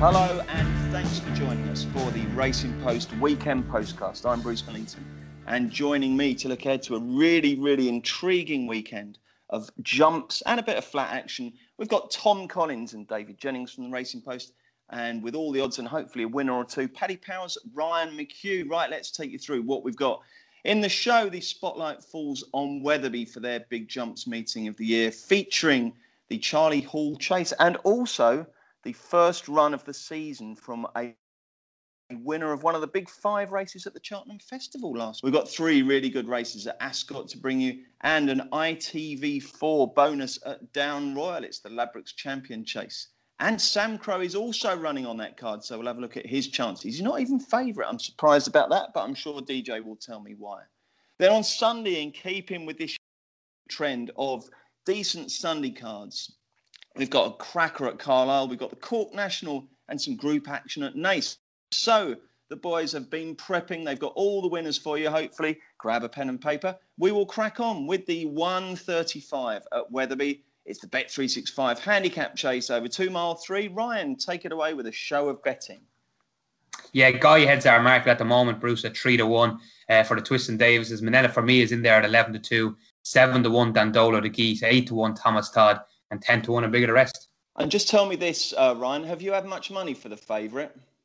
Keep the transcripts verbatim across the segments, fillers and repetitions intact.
Hello and thanks for joining us for the Racing Post Weekend Postcast. I'm Bruce Millington, and joining me to look ahead to a really, really intriguing weekend of jumps and a bit of flat action, we've got Tom Collins and David Jennings from the Racing Post, and with all the odds and hopefully a winner or two, Paddy Powers, Ryan McHugh. Right, let's take you through what we've got. In the show, the spotlight falls on Wetherby for their big jumps meeting of the year, featuring the Charlie Hall Chase and also the first run of the season from a winner of one of the big five races at the Cheltenham Festival last. We've got three really good races at Ascot to bring you and an I T V four bonus at Down Royal. It's the Ladbrokes Champion Chase. And Sam Crow is also running on that card, so we'll have a look at his chances. He's not even favourite. I'm surprised about that, but I'm sure D J will tell me why. Then on Sunday, in keeping with this trend of decent Sunday cards, we've got a cracker at Carlisle. We've got the Cork National and some group action at Naas. So the boys have been prepping. They've got all the winners for you, hopefully. Grab a pen and paper. We will crack on with the one thirty-five at Wetherby. It's the Bet three sixty-five handicap chase over two mile three. Ryan, take it away with a show of betting. Yeah, Guy heads our market at the moment, Bruce, at three to one uh, for the Twiston Davises. Manila for me is in there at eleven to two, seven to one Dandolo the Geese, eight to one Thomas Todd, and ten to one and bigger the rest. And just tell me this, uh, Ryan, have you had much money for the favourite?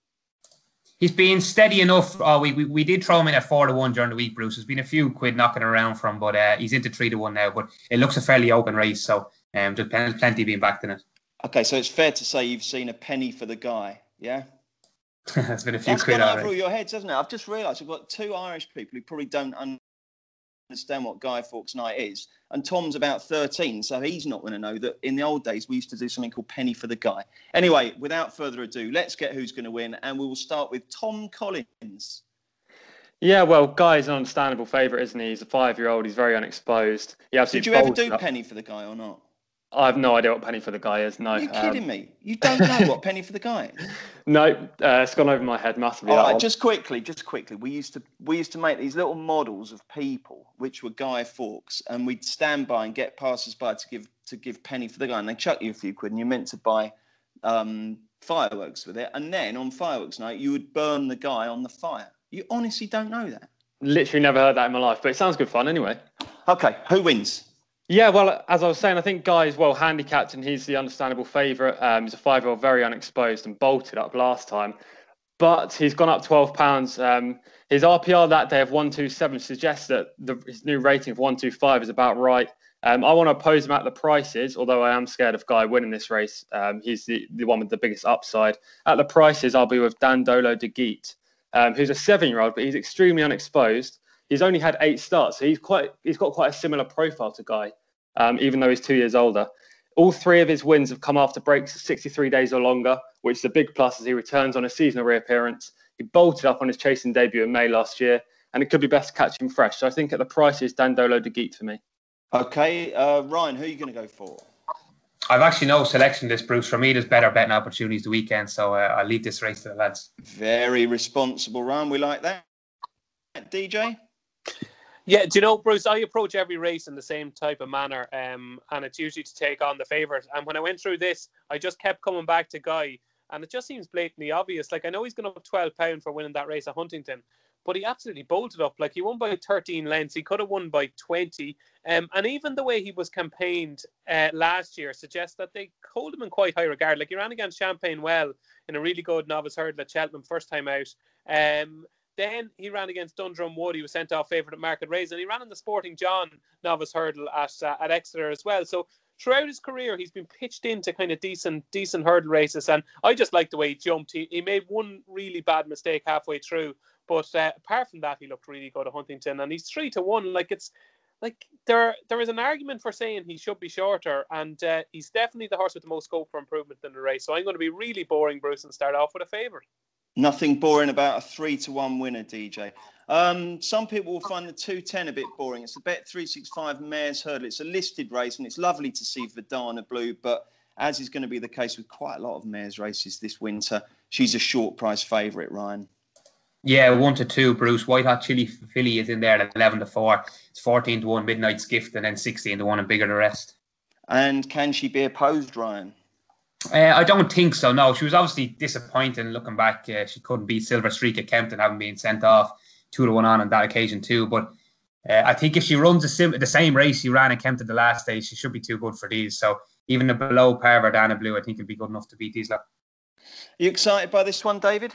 He's been steady enough. Oh, we, we we did throw him in at four to one during the week, Bruce. There's been a few quid knocking around from, but uh, he's into three to one now. But it looks a fairly open race, so um, there's plenty being backed in it. Okay, so it's fair to say you've seen a penny for the guy, yeah? There's been a few That's quid gone already. over all your heads, hasn't it? I've just realised we've got two Irish people who probably don't understand what Guy Fawkes Night is, and Tom's about thirteen, so he's not going to know that in the old days we used to do something called penny for the guy. Anyway, without further ado, let's get who's going to win, and we will start with Tom Collins. Yeah, well, Guy's an understandable favourite, isn't he? He's a five-year-old. He's very unexposed. He Did you ever do up. penny for the guy or not? I have no idea what penny for the guy is. No, are you kidding um, me? You don't know what penny for the guy is? No, uh, it's gone over my head massively. All right, just quickly, just quickly. We used to we used to make these little models of people, which were Guy Fawkes, and we'd stand by and get passers-by to give to give penny for the guy, and they chuck you a few quid, and you're meant to buy um, fireworks with it, and then on fireworks night you would burn the guy on the fire. You honestly don't know that? Literally never heard that in my life, but it sounds good fun anyway. Okay, who wins? Yeah, well, as I was saying, I think Guy's well handicapped and he's the understandable favourite. Um, he's a five-year-old, very unexposed and bolted up last time. But he's gone up twelve pounds. Um, his R P R that day of one two seven suggests that the, his new rating of one two five is about right. Um, I want to oppose him at the prices, although I am scared of Guy winning this race. Um, he's the, the one with the biggest upside. At the prices, I'll be with Dandolo de Geet, um, who's a seven-year-old, but he's extremely unexposed. He's only had eight starts, so he's quite he's got quite a similar profile to Guy, um, even though he's two years older. All three of his wins have come after breaks of sixty-three days or longer, which is a big plus as he returns on a seasonal reappearance. He bolted up on his chasing debut in May last year, and it could be best to catch him fresh. So I think at the price is Dandolo de Geet for me. Okay, uh, Ryan, who are you going to go for? I've actually no selection this, Bruce. For me, there's better betting opportunities the weekend, so uh, I'll leave this race to the lads. Very responsible, Ryan. We like that. D J? Yeah, do you know, Bruce, I approach every race in the same type of manner, um, and it's usually to take on the favourite. And when I went through this, I just kept coming back to Guy, and it just seems blatantly obvious. Like, I know he's going up twelve pounds for winning that race at Huntington, but he absolutely bolted up. Like, he won by thirteen lengths. He could have won by twenty. Um, and even the way he was campaigned uh, last year suggests that they hold him in quite high regard. Like, he ran against Champagne well in a really good novice hurdle at Cheltenham first time out. Um, Then he ran against Dundrum Wood. He was sent off favourite at Market Race, and he ran in the Sporting John novice hurdle at uh, at Exeter as well. So throughout his career, he's been pitched into kind of decent decent hurdle races, and I just like the way he jumped. He, he made one really bad mistake halfway through, but uh, apart from that, he looked really good at Huntington, and he's three to one. Like it's like there there is an argument for saying he should be shorter, and uh, he's definitely the horse with the most scope for improvement in the race. So I'm going to be really boring, Bruce, and start off with a favourite. Nothing boring about a three to one winner, D J. Um, some people will find the two ten a bit boring. It's the Bet three sixty-five Mares Hurdle. It's a listed race, and it's lovely to see Verdana Blue, but as is going to be the case with quite a lot of mares races this winter, she's a short price favourite, Ryan. Yeah, one to two, Bruce. White Hot Chili Philly is in there at eleven to four. It's fourteen to one Midnight's Gift, and then sixteen to one and bigger the rest. And can she be opposed, Ryan? Uh, I don't think so. No, she was obviously disappointing looking back. Uh, she couldn't beat Silver Streak at Kempton, having been sent off two to one on on that occasion too. But uh, I think if she runs a sim- the same race she ran at Kempton the last day, she should be too good for these. So even a below par Verdana Blue, I think would be good enough to beat these lot. Are you excited by this one, David?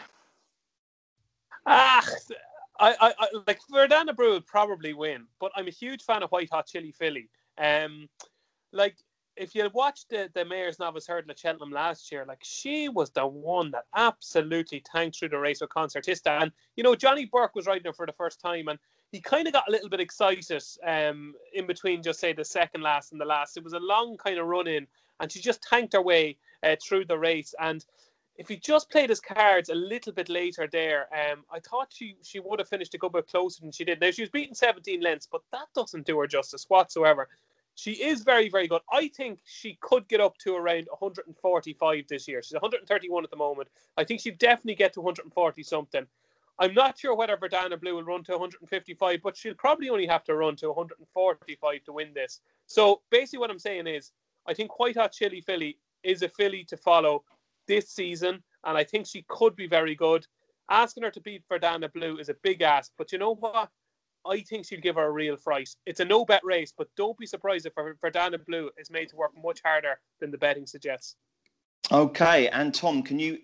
Ah, I, I, I like Verdana Blue would probably win, but I'm a huge fan of White Hot Chili Philly. Um, like. If you watched the, the Mayor's Novice Hurdle at Cheltenham last year, like she was the one that absolutely tanked through the race with Concertista. And, you know, Johnny Burke was riding her for the first time and he kind of got a little bit excited um, in between just say the second last and the last. It was a long kind of run in and she just tanked her way uh, through the race. And if he just played his cards a little bit later there, um, I thought she, she would have finished a good bit closer than she did. Now, she was beating seventeen lengths, but that doesn't do her justice whatsoever. She is very, very good. I think she could get up to around one forty-five this year. She's one thirty-one at the moment. I think she'd definitely get to one forty something. I'm not sure whether Verdana Blue will run to one fifty-five, but she'll probably only have to run to one forty-five to win this. So basically what I'm saying is, I think White Hot Chili Philly is a filly to follow this season, and I think she could be very good. Asking her to beat Verdana Blue is a big ask, but you know what? I think she'll give her a real fright. It's a no-bet race, but don't be surprised if Verdana Blue is made to work much harder than the betting suggests. Okay, and Tom, can you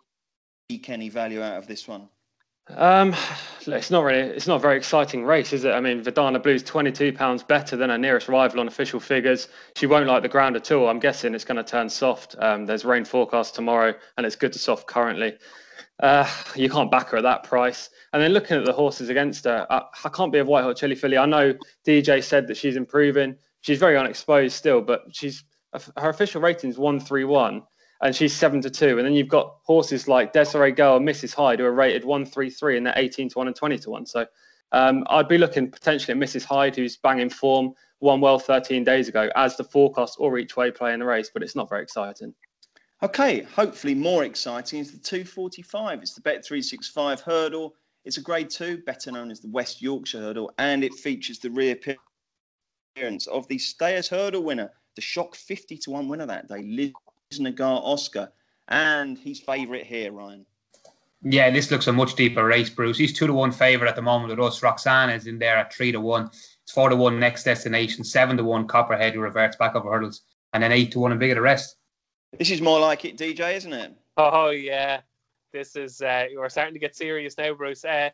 eke any value out of this one? Um, it's not really, it's not a very exciting race, is it? I mean, Verdana Blue's twenty-two pounds better than her nearest rival on official figures. She won't like the ground at all. I'm guessing it's going to turn soft. Um, there's rain forecast tomorrow, and it's good to soft currently. Uh, you can't back her at that price. And then looking at the horses against her, I, I can't be a White Hot Chili Philly. I know D J said that she's improving. She's very unexposed still, but she's her official rating is one three one, and she's seven to two. And then you've got horses like Desiree Girl and Missus Hyde who are rated one three three, and they're eighteen to one and twenty to one. So um, I'd be looking potentially at Missus Hyde, who's banging form, won well thirteen days ago, as the forecast or each way play in the race, but it's not very exciting. Okay, hopefully more exciting is the two forty-five. It's the Bet three sixty-five hurdle. It's a grade two, better known as the West Yorkshire hurdle, and it features the reappearance of the Stayers hurdle winner, the shock fifty to one winner that day, Liznagar Oscar, and his favourite here, Ryan. Yeah, this looks a much deeper race, Bruce. He's two to one favourite at the moment with us. Roxana is in there at three to one. It's four to one Next Destination, seven to one Copperhead, who reverts back over hurdles, and then eight to one and Big of the Rest. This is more like it, D J, isn't it? Oh, yeah. This is, uh, we're starting to get serious now, Bruce. Uh,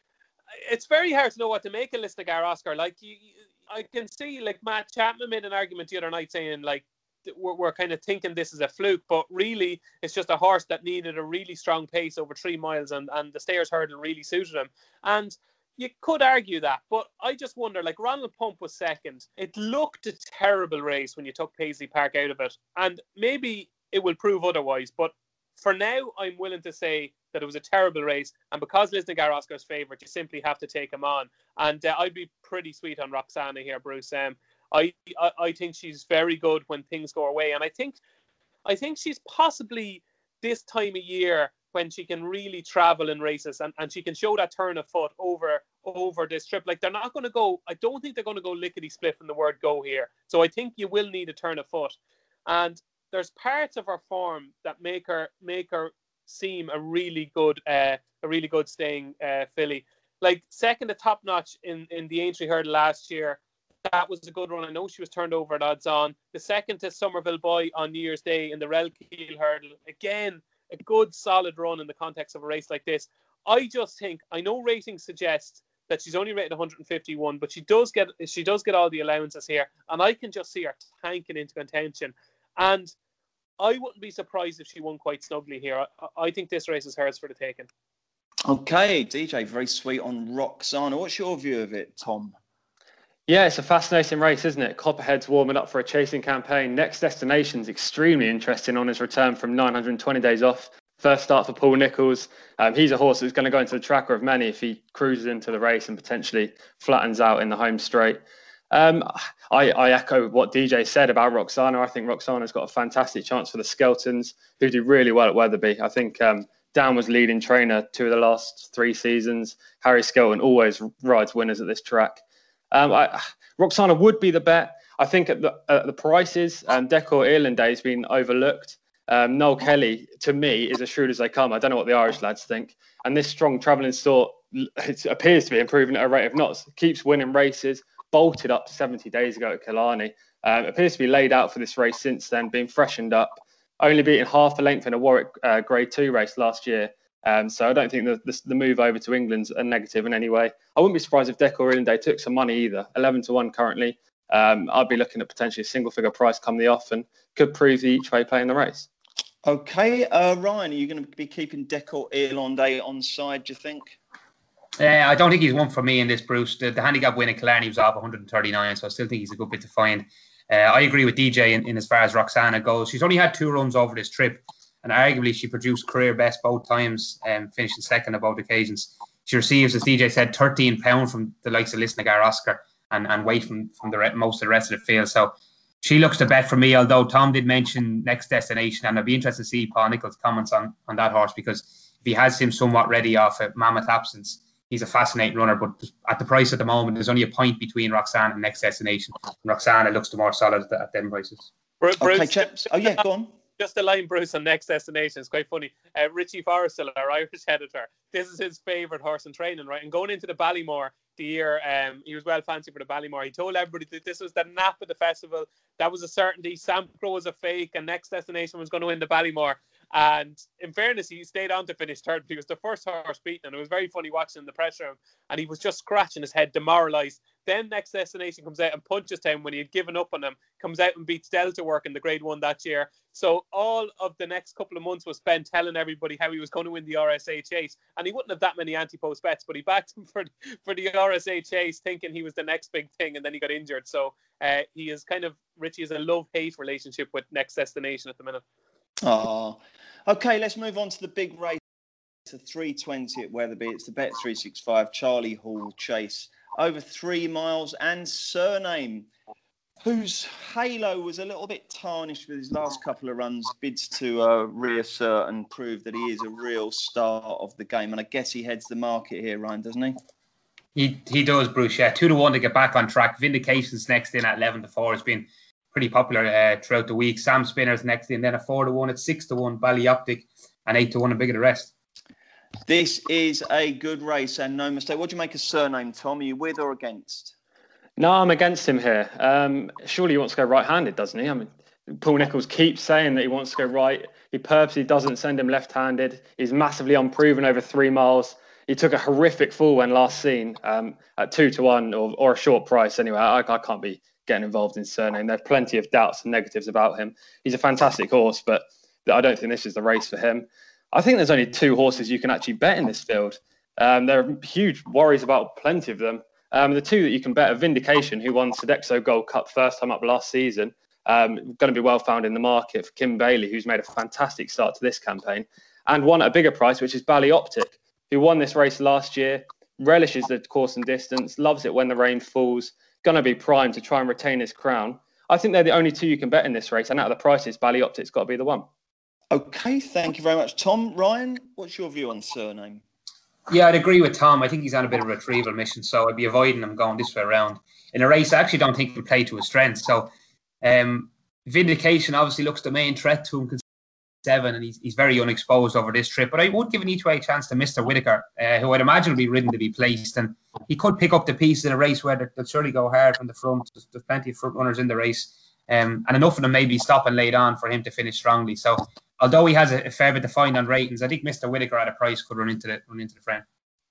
it's very hard to know what to make of Liznagar Oscar. Like, you, you, I can see, like, Matt Chapman made an argument the other night saying, like, we're, we're kind of thinking this is a fluke, but really, it's just a horse that needed a really strong pace over three miles, and, and the Stayers hurdle really suited him. And you could argue that, but I just wonder, like, Ronald Pump was second. It looked a terrible race when you took Paisley Park out of it, and maybe it will prove otherwise, but for now, I'm willing to say that it was a terrible race, and because Liznagar Oscar's favourite, you simply have to take him on. And uh, I'd be pretty sweet on Roxana here, Bruce. Um, I, I I think she's very good when things go her way, and I think I think she's possibly this time of year when she can really travel in races and, and she can show that turn of foot over over this trip. Like, they're not going to go, I don't think they're going to go lickety-split in the word go here. So I think you will need a turn of foot. And there's parts of her form that make her make her seem a really good uh, a really good staying uh, filly. Like, second to Top Notch in, in the Aintree hurdle last year, that was a good run. I know she was turned over at odds on. The second to Somerville Boy on New Year's Day in the Relkeel hurdle, again, a good solid run in the context of a race like this. I just think, I know ratings suggest that she's only rated one fifty-one, but she does get she does get all the allowances here, and I can just see her tanking into contention. And I wouldn't be surprised if she won quite snugly here. I, I think this race is hers for the taking. Okay, D J, very sweet on Roxana. What's your view of it, Tom? Yeah, it's a fascinating race, isn't it? Copperhead's warming up for a chasing campaign. Next Destination's extremely interesting on his return from nine hundred twenty days off. First start for Paul Nicholls. Um, he's a horse that's going to go into the tracker of many if he cruises into the race and potentially flattens out in the home straight. Um, I, I echo what D J said about Roxana. I think Roxana's got a fantastic chance for the Skeltons, who do really well at Wetherby. I think um, Dan was leading trainer two of the last three seasons. Harry Skelton always rides winners at this track. Um, I, Roxana would be the bet. I think at the, at the prices, um, Decor Irlande has been overlooked. Um, Noel Kelly, to me, is as shrewd as they come. I don't know what the Irish lads think. And this strong travelling sort it appears to be improving at a rate of knots. Keeps winning races. Bolted up seventy days ago at Killarney. Um, appears to be laid out for this race since then, being freshened up. Only beating half a length in a Warwick uh, Grade two race last year. Um, so I don't think the, the, the move over to England's a negative in any way. I wouldn't be surprised if Decor Irlande took some money either. eleven to one currently. Um, I'd be looking at potentially a single figure price come the off and could prove the each way play in the race. Okay, uh, Ryan, are you going to be keeping Decor Irlande on side, do you think? Uh, I don't think he's one for me in this, Bruce. The, the handicap win in Killarney was off one hundred thirty-nine, so I still think he's a good bit to find. Uh, I agree with D J in, in as far as Roxana goes. She's only had two runs over this trip, and arguably she produced career best both times, um, finishing second on both occasions. She receives, as D J said, thirteen pounds from the likes of Lisnagar Oscar and, and weight from, from the re- most of the rest of the field. So she looks the bet for me, although Tom did mention Next Destination, and I'd be interested to see Paul Nichols' comments on, on that horse, because if he has him somewhat ready off a mammoth absence, he's a fascinating runner. But at the price at the moment, there's only a point between Roxanne and Next Destination. And Roxanne looks the more solid at, the, at them prices. Bruce, Okay, chaps. Oh, yeah, go on. Just a line, Bruce, on Next Destination. It's quite funny. Uh, Richie Forrestal, our Irish editor, this is his favourite horse in training, right? And going into the Ballymore the year, um, he was well fancy for the Ballymore. He told everybody that this was the nap of the festival. That was a certainty. Sampro was a fake, and Next Destination was going to win the Ballymore. And in fairness, he stayed on to finish third. He was the first horse beaten, and it was very funny watching in the press room. And he was just scratching his head, demoralised. Then Next Destination comes out and punches him when he had given up on him. Comes out and beats Delta Work in the Grade One that year. So all of the next couple of months was spent telling everybody how he was going to win the R S A Chase, and he wouldn't have that many anti-post bets, but he backed him for for the R S A Chase, thinking he was the next big thing, and then he got injured. So uh, he is kind of Richie is a love-hate relationship with Next Destination at the minute. Oh, okay. Let's move on to the big race. It's a three twenty at Weatherby. It's the Bet three sixty-five Charlie Hall Chase over three miles, and Surname, whose halo was a little bit tarnished with his last couple of runs, bids to uh, reassert and prove that he is a real star of the game. And I guess he heads the market here, Ryan, doesn't he? He he does, Bruce. Yeah, two to one to get back on track. Vindication's next in at eleven to four. Has been pretty popular uh, throughout the week. Sam Spinner's next in, then a four to one at six to one. Ballyoptic and eight to one and Big of the Rest. This is a good race and no mistake. What do you make of Surname, Tom? Are you with or against? No, I'm against him here. Um, surely he wants to go right-handed, doesn't he? I mean, Paul Nichols keeps saying that he wants to go right. He purposely doesn't send him left-handed. He's massively unproven over three miles. He took a horrific fall when last seen um, at two to one or, or a short price. Anyway, I, I can't be getting involved in Surname. There are plenty of doubts and negatives about him. He's a fantastic horse, but I don't think this is the race for him. I think there's only two horses you can actually bet in this field. Um, there are huge worries about plenty of them. Um, the two that you can bet are Vindication, who won Sodexo Gold Cup first time up last season. Um, going to be well found in the market for Kim Bailey, who's made a fantastic start to this campaign. And one at a bigger price, which is Ballyoptic, who won this race last year, relishes the course and distance, loves it when the rain falls, going to be primed to try and retain his crown. I think they're the only two you can bet in this race. And out of the prices, Ballyoptic's got to be the one. Okay, thank you very much, Tom. Ryan, what's your view on Surname? Yeah, I'd agree with Tom. I think he's on a bit of a retrieval mission, so I'd be avoiding him going this way around. In a race, I actually don't think he'll play to his strengths. So um, Vindication obviously looks the main threat to him, seven, and he's, he's very unexposed over this trip. But I would give an each way chance to Mister Whitaker, uh, who I'd imagine will be ridden to be placed, and he could pick up the piece in a race where they'll surely go hard from the front. There's, there's plenty of front runners in the race, um, and enough of them maybe stop and laid on for him to finish strongly. So although he has a, a fair bit to find on ratings, I think Mister Whitaker at a price could run into the run into the frame.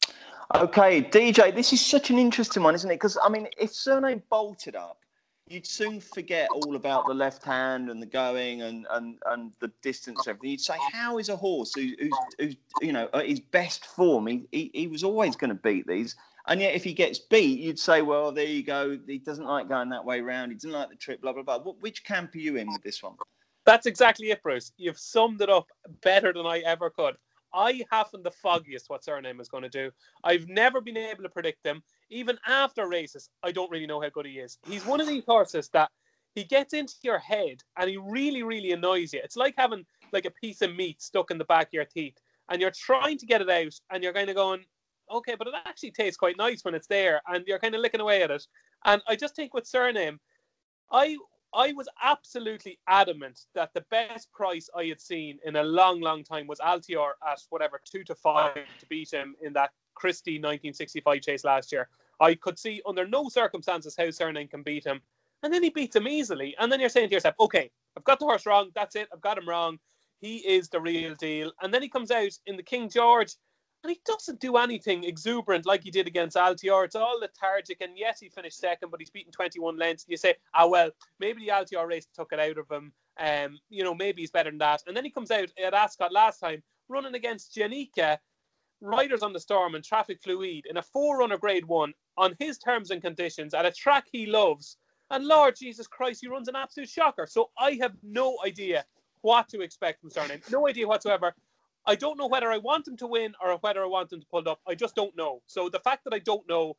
Okay, D J, this is such an interesting one, isn't it? Because, I mean, if Surname bolted up, you'd soon forget all about the left hand and the going and, and, and the distance and everything. You'd say, how is a horse who, who's, who's, you know, at his best form, he, he, he was always going to beat these. And yet if he gets beat, you'd say, well, there you go. He doesn't like going that way round. He doesn't like the trip, blah, blah, blah. What, which camp are you in with this one? That's exactly it, Bruce. You've summed it up better than I ever could. I haven't the foggiest what Surname is going to do. I've never been able to predict him. Even after races, I don't really know how good he is. He's one of these horses that he gets into your head and he really, really annoys you. It's like having like a piece of meat stuck in the back of your teeth and you're trying to get it out and you're kind of going, okay, but it actually tastes quite nice when it's there, and you're kind of licking away at it. And I just think with Surname, I I was absolutely adamant that the best price I had seen in a long, long time was Altior at whatever, two to five to beat him in that Christie nineteen sixty-five chase last year. I could see under no circumstances how Cername can beat him. And then he beats him easily. And then you're saying to yourself, okay, I've got the horse wrong. That's it. I've got him wrong. He is the real deal. And then he comes out in the King George and he doesn't do anything exuberant like he did against Altior. It's all lethargic. And yes, he finished second, but he's beaten twenty-one lengths. And you say, ah, well, maybe the Altior race took it out of him. Um, you know, maybe he's better than that. And then he comes out at Ascot last time, running against Janika, Riders on the Storm and Traffic Fluid in a four-runner grade one on his terms and conditions at a track he loves. And Lord Jesus Christ, he runs an absolute shocker. So I have no idea what to expect from Cername. No idea whatsoever. I don't know whether I want him to win or whether I want him to pull it up. I just don't know. So the fact that I don't know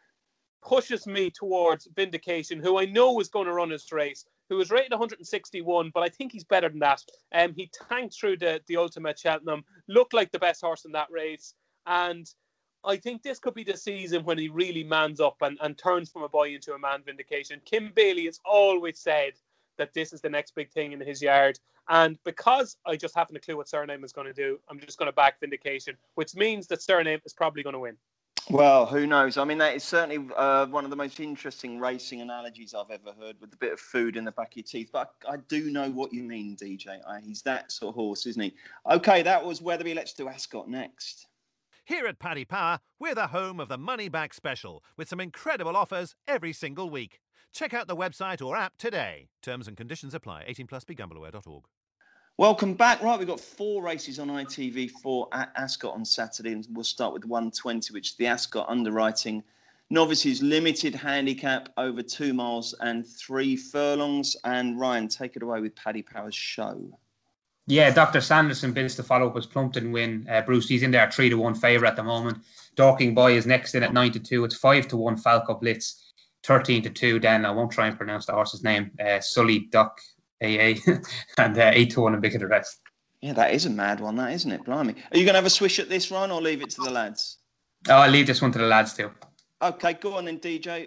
pushes me towards Vindication, who I know is going to run his race, who is rated one hundred sixty-one, but I think he's better than that. Um, he tanked through the, the Ultimate Cheltenham, looked like the best horse in that race, and I think this could be the season when he really mans up and, and turns from a boy into a man, Vindication. Kim Bailey has always said that this is the next big thing in his yard. And because I just haven't a clue what Cername is going to do, I'm just going to back Vindication, which means that Cername is probably going to win. Well, who knows? I mean, that is certainly uh, one of the most interesting racing analogies I've ever heard, with a bit of food in the back of your teeth. But I, I do know what you mean, D J. I, he's that sort of horse, isn't he? Okay, that was Weatherby. Let's do Ascot next. Here at Paddy Power, we're the home of the Money Back Special, with some incredible offers every single week. Check out the website or app today. Terms and conditions apply. eighteen plus, be gamble aware dot org. Welcome back. Right, we've got four races on I T V four at Ascot on Saturday, and we'll start with one twenty, which is the Ascot Underwriting Novices Limited Handicap over two miles and three furlongs. And Ryan, take it away with Paddy Power's show. Yeah, Doctor Sanderson bids to follow up his Plumpton win. Uh, Bruce, he's in there three to one favourite at the moment. Dorking Boy is next in at nine to two. It's five to one Falco Blitz, thirteen to two. Then I won't try and pronounce the horse's name. Uh, Sully Duck A A and uh, eight to one and Big of the Rest. Yeah, that is a mad one, that isn't it? Blimey. Are you going to have a swish at this, Ryan, or leave it to the lads? Oh, I'll leave this one to the lads too. Okay, go on then, D J.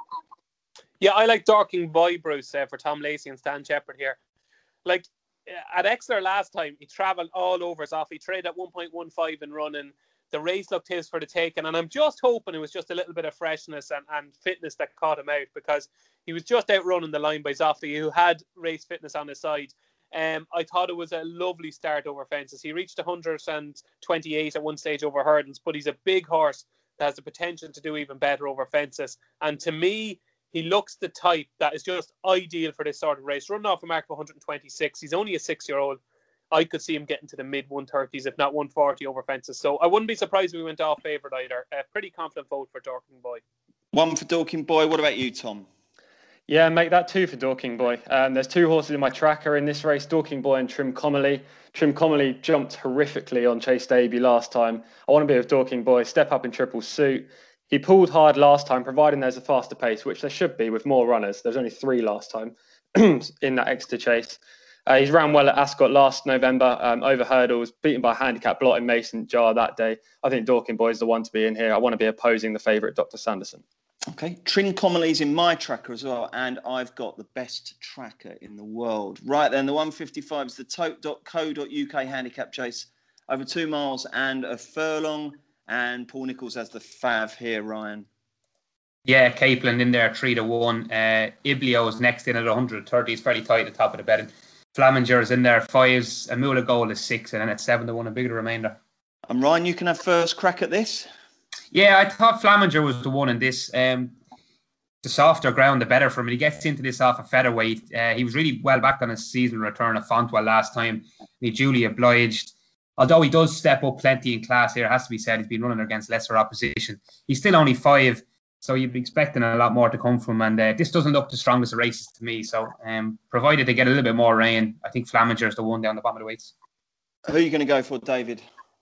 Yeah, I like Dorking Boy, Bruce, uh, for Tom Lacey and Stan Shepherd here. Like, at Exeter last time, he travelled all over his off. He traded at one point one five in running. The race looked his for the taking. And I'm just hoping it was just a little bit of freshness and, and fitness that caught him out, because he was just outrunning the line by Zoffley, who had race fitness on his side. Um, I thought it was a lovely start over fences. He reached one hundred twenty-eight at one stage over hurdles, but he's a big horse that has the potential to do even better over fences. And to me, he looks the type that is just ideal for this sort of race. Running off a mark of one hundred twenty-six. He's only a six-year-old. I could see him getting to the mid one thirties, if not one forty over fences. So I wouldn't be surprised if we went off favourite either. A pretty confident vote for Dorking Boy. One for Dorking Boy. What about you, Tom? Yeah, make that two for Dorking Boy. Um, there's two horses in my tracker in this race, Dorking Boy and Trim Comely. Trim Comely jumped horrifically on Chase Debut last time. I want to be with Dorking Boy, step up in triple suit. He pulled hard last time, providing there's a faster pace, which there should be with more runners. There's only three last time in that Exeter chase. Uh, he's ran well at Ascot last November, um, over hurdles, beaten by a handicap blot in Mason Jar that day. I think Dorking Boy is the one to be in here. I want to be opposing the favourite, Doctor Sanderson. Okay, Trincomaly's in my tracker as well, and I've got the best tracker in the world. Right then, the one fifty-five is the tote dot co dot U K handicap chase over two miles and a furlong, and Paul Nicholls has the fav here, Ryan. Yeah, Capeland in there three to one. Uh, Iblio is next in at one hundred thirty. He's fairly tight at the top of the betting. Flaminger is in there fives. Amula Gold is six, and then it's seven to one. A bigger remainder. And Ryan, you can have first crack at this. Yeah, I thought Flaminger was the one in this. Um, the softer ground, the better for him. He gets into this off a featherweight. Uh, he was really well back on his season return at Fontwell last time. He duly obliged. Although he does step up plenty in class here, it has to be said, he's been running against lesser opposition. He's still only five, so you'd be expecting a lot more to come from him. And uh, this doesn't look the strongest of races to me. So um, provided they get a little bit more rain, I think Flaminger is the one down the bottom of the weights. Who are you going to go for, David?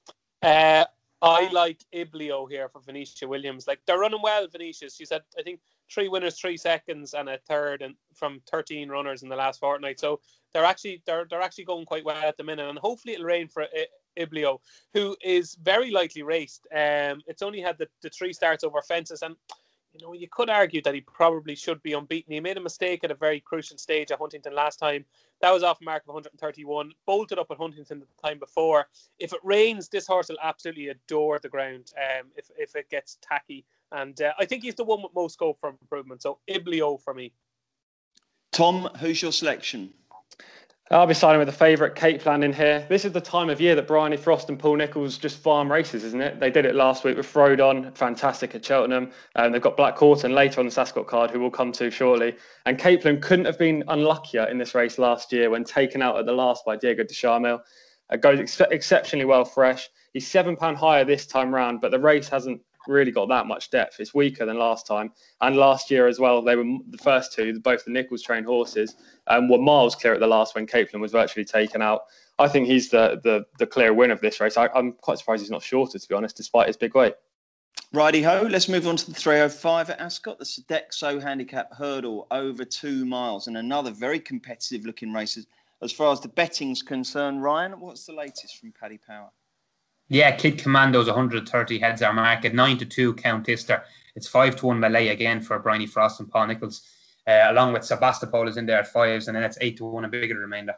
Uh, I like Iblio here for Venetia Williams. Like, they're running well, Venetia. She's had, I think, three winners, three seconds, and a third, and from thirteen runners in the last fortnight. So they're actually they're they're actually going quite well at the minute, and hopefully it'll rain for Iblio, who is very lightly raced. Um, it's only had the, the three starts over fences, and you know, you could argue that he probably should be unbeaten. He made a mistake at a very crucial stage at Huntington last time. That was off a mark of one thirty-one. Bolted up at Huntington the time before. If it rains, this horse will absolutely adore the ground um, if, if it gets tacky. And uh, I think he's the one with most scope for improvement. So Iblio for me. Tom, who's your selection? I'll be siding with the favourite, Capeplan, in here. This is the time of year that Bryony Frost and Paul Nicholls just farm races, isn't it? They did it last week with Frodon, fantastic at Cheltenham. Um, they've got Black Hawton later on the Sascot card, who we'll come to shortly. And Capeplan couldn't have been unluckier in this race last year when taken out at the last by Diego de Charmel. Uh, goes ex- exceptionally well fresh. He's seven pounds higher this time round, but the race hasn't really got that much depth. It's weaker than last time. And last year as well, they were the first two, both the Nicholls trained horses, um, were miles clear at the last when Capeplan was virtually taken out. I think he's the the, the clear winner of this race. I, I'm quite surprised he's not shorter, to be honest, despite his big weight. Righty-ho, let's move on to the three oh five at Ascot, the Sodexo Handicap Hurdle over two miles, and another very competitive looking race. As far as the betting's concerned, Ryan, what's the latest from Paddy Power? Yeah, Kid Commando's one thirty heads our market, nine to two Count Ister. It's five to one Malay again for Bryony Frost and Paul Nicholls, uh, along with Sebastopol is in there at fives, and then it's eight to one a bigger remainder.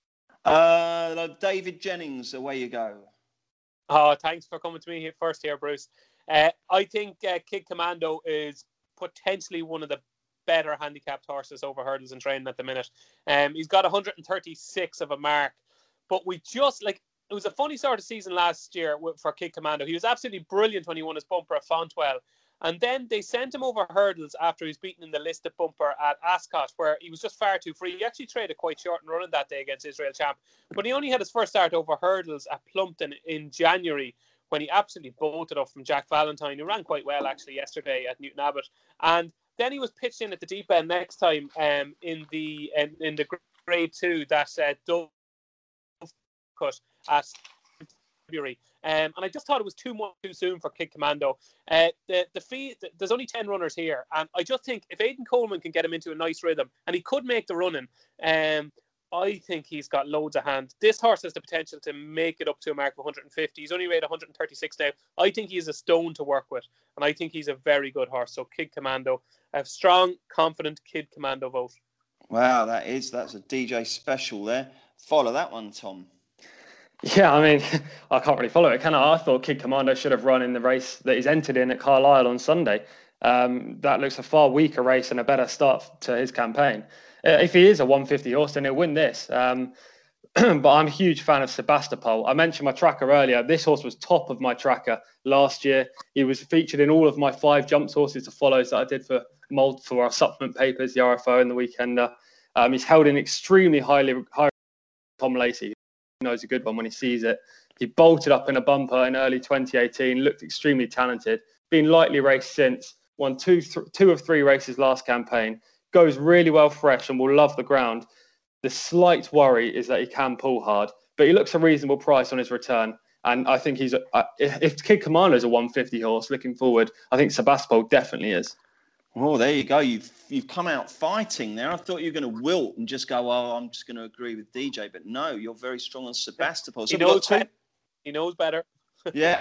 Uh, David Jennings, away you go. Oh, thanks for coming to me here first here, Bruce. Uh, I think uh, Kid Commando is potentially one of the better handicapped horses over hurdles and training at the minute. Um, he's got one thirty-six of a mark, but we just like. It was a funny sort of season last year for Kid Commando. He was absolutely brilliant when he won his bumper at Fontwell. And then they sent him over hurdles after he was beaten in the listed bumper at Ascot, where he was just far too free. He actually traded quite short and running that day against Israel Champ. But he only had his first start over hurdles at Plumpton in January, when he absolutely bolted up from Jack Valentine, who ran quite well actually yesterday at Newton Abbott. And then he was pitched in at the deep end next time um, in the in, in the grade two that uh, Dove cut at February, um, and I just thought it was too much too soon for Kid Commando. Uh, the the fee, the, there's only ten runners here, and I just think if Aidan Coleman can get him into a nice rhythm, and he could make the running, um, I think he's got loads of hand. This horse has the potential to make it up to a mark of one fifty. He's only rated one thirty-six now. I think he's a stone to work with, and I think he's a very good horse. So Kid Commando, a strong, confident Kid Commando vote. Wow, that is that's a D J special there. Follow that one, Tom. Yeah, I mean, I can't really follow it, can I? I thought Kid Commando should have run in the race that he's entered in at Carlisle on Sunday. Um, that looks a far weaker race and a better start to his campaign. Uh, if he is a one fifty horse, then he'll win this. Um, but I'm a huge fan of Sebastopol. I mentioned my tracker earlier. This horse was top of my tracker last year. He was featured in all of my five jumps horses to follows that I did for mold for our supplement papers, the R F O and the Weekender. Um, he's held in extremely highly high. Tom Lacey knows a good one when he sees it. He bolted up in a bumper in early twenty eighteen, looked extremely talented, been lightly raced since, won two, th- two of three races last campaign, goes really well fresh and will love the ground. The slight worry is that he can pull hard, but he looks a reasonable price on his return. And I think he's, a, uh, if Kid Commando is a one fifty horse looking forward, I think Sebastopol definitely is. Oh, there you go. You've you've come out fighting there. I thought you were going to wilt and just go, oh, I'm just going to agree with D J. But no, you're very strong on Sebastopol. So he, knows two... better. he knows better. Yeah,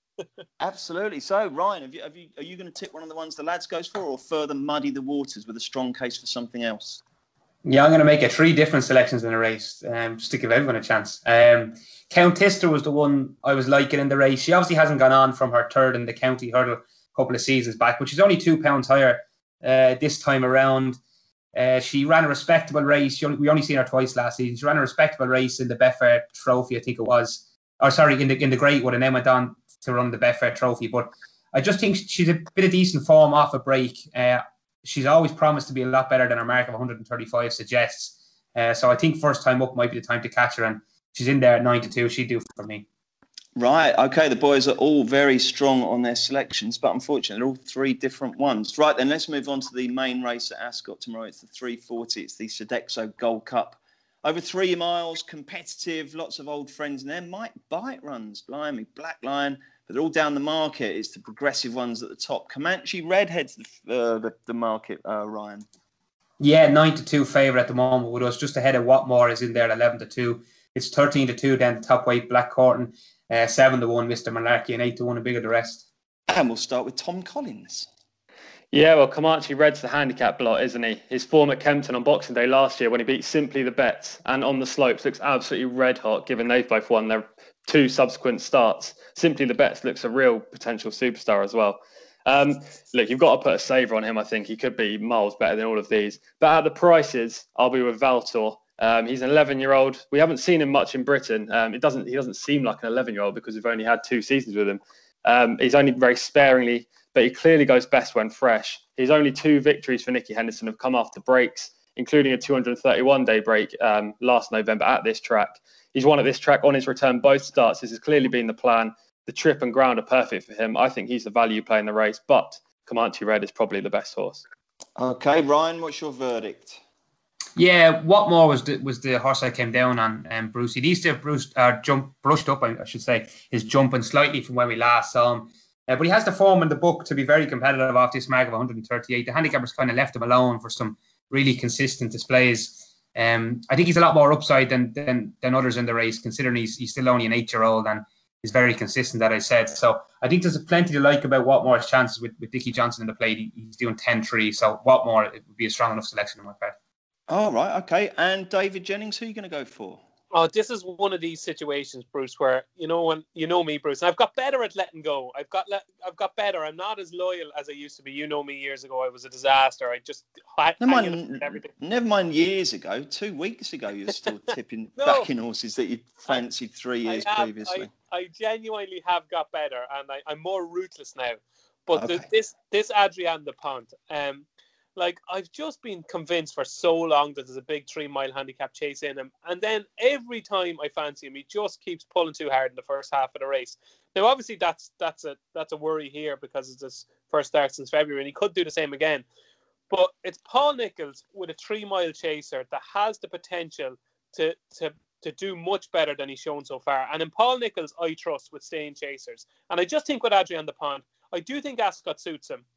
absolutely. So, Ryan, have you, have you, are you going to tip one of the ones the lads goes for, or further muddy the waters with a strong case for something else? Yeah, I'm going to make it three different selections in a race, um, just to give everyone a chance. Um, Count Ister was the one I was liking in the race. She obviously hasn't gone on from her third in the county hurdle couple of seasons back, but she's only two pounds higher uh, this time around. Uh, she ran a respectable race. She only, we only seen her twice last season. She ran a respectable race in the Betfair Trophy, I think it was. Or sorry, in the in the Great One, and then went on to run the Betfair Trophy. But I just think she's a bit of decent form off a break. Uh, she's always promised to be a lot better than her mark of one thirty-five suggests. Uh, so I think first time up might be the time to catch her, and she's in there at nine to two. She'd do for me. Right, okay, the boys are all very strong on their selections, but unfortunately, they're all three different ones. Right, then let's move on to the main race at Ascot tomorrow. It's the three forty, it's the Sodexo Gold Cup. Over three miles, competitive, lots of old friends in there. Mike Bite runs, blimey, Black Lion, but they're all down the market. It's the progressive ones at the top. Comanche Redhead's the, uh, the, the market, uh, Ryan. Yeah, nine to two favourite at the moment with us, just ahead of Watmore is in there at eleven to two. It's thirteen to two down the top weight, Black Corton. Uh, seven to one, Mister Malarkey, and eight to one, a bigger the rest. And we'll start with Tom Collins. Yeah, well, Comanche Red's the handicap lot, isn't he? His form at Kempton on Boxing Day last year when he beat Simply the Bets and on the slopes looks absolutely red hot, given they've both won their two subsequent starts. Simply the Bets looks a real potential superstar as well. Um, look, you've got to put a saver on him, I think. He could be miles better than all of these. But at the prices, I'll be with Valtor. Um, he's an eleven-year-old. We haven't seen him much in Britain. Um, it doesn't. He doesn't seem like an eleven-year-old because we've only had two seasons with him. Um, he's only very sparingly, but he clearly goes best when fresh. His only two victories for Nicky Henderson have come after breaks, including a two hundred thirty-one day break um, last November at this track. He's won at this track on his return both starts. This has clearly been the plan. The trip and ground are perfect for him. I think he's the value play in the race, but Comanche Red is probably the best horse. Okay, Ryan, what's your verdict? Yeah, Watmore was the was the horse I came down on, and um, Bruce. He needs to Bruce uh, jump brushed up, I, I should say, his jumping slightly from when we last saw him. Uh, but he has the form in the book to be very competitive off this mark of one hundred thirty-eight. The handicappers kind of left him alone for some really consistent displays. Um, I think he's a lot more upside than than than others in the race, considering he's he's still only an eight-year-old and is very consistent, that I said. So I think there's plenty to like about Watmore's chances with, with Dickie Johnson in the plate. He, he's doing ten three, so Watmore, it would be a strong enough selection in my part. All right, okay. And David Jennings, who are you going to go for? Oh, this is one of these situations, Bruce, where you know when you know me, Bruce, and I've got better at letting go. I've got le- I've got better. I'm not as loyal as I used to be. You know me years ago. I was a disaster. I just had never mind, everything. Never mind years ago. Two weeks ago, you were still tipping no, backing horses that you fancied three years I have, previously. I, I genuinely have got better, and I, I'm more ruthless now. But okay. the, this this Adrian Dupont, um. Like, I've just been convinced for so long that there's a big three-mile handicap chase in him. And then every time I fancy him, he just keeps pulling too hard in the first half of the race. Now, obviously, that's that's a that's a worry here because it's his first start since February, and he could do the same again. But it's Paul Nicholls with a three-mile chaser that has the potential to to to do much better than he's shown so far. And in Paul Nicholls, I trust with staying chasers. And I just think with Adrian Dupont, I do think Ascot suits him.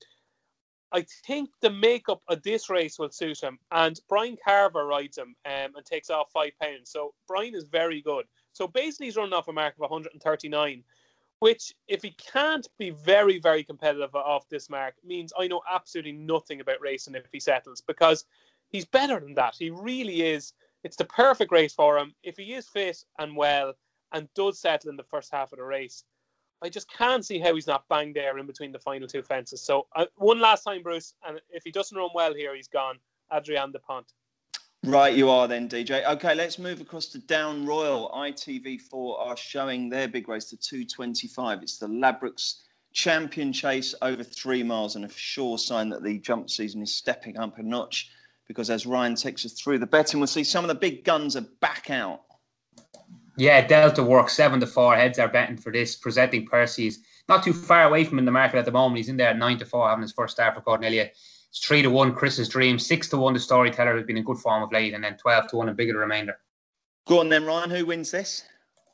I think the makeup of this race will suit him, and Brian Carver rides him um, and takes off five pounds. So Brian is very good. So basically, he's running off a mark of one hundred thirty-nine, which, if he can't be very, very competitive off this mark, means I know absolutely nothing about racing if he settles, because he's better than that. He really is. It's the perfect race for him. If he is fit and well and does settle in the first half of the race, I just can't see how he's not bang there in between the final two fences. So uh, one last time, Bruce, and if he doesn't run well here, he's gone. Adrian Dupont. Right, you are then, D J. Okay, let's move across to Down Royal. I T V four are showing their big race to two twenty-five. It's the Ladbrokes Champion Chase over three miles, and a sure sign that the jump season is stepping up a notch, because as Ryan takes us through the betting, we'll see some of the big guns are back out. Yeah, Delta works seven to four. Heads are betting for this. Presenting Percy's not too far away from him in the market at the moment. He's in there at nine to four, having his first start for Cornelia. It's three to one. Chris's Dream. Six to one. The Storyteller, has been in good form of late, and then twelve to one and bigger the remainder. Go on then, Ryan. Who wins this?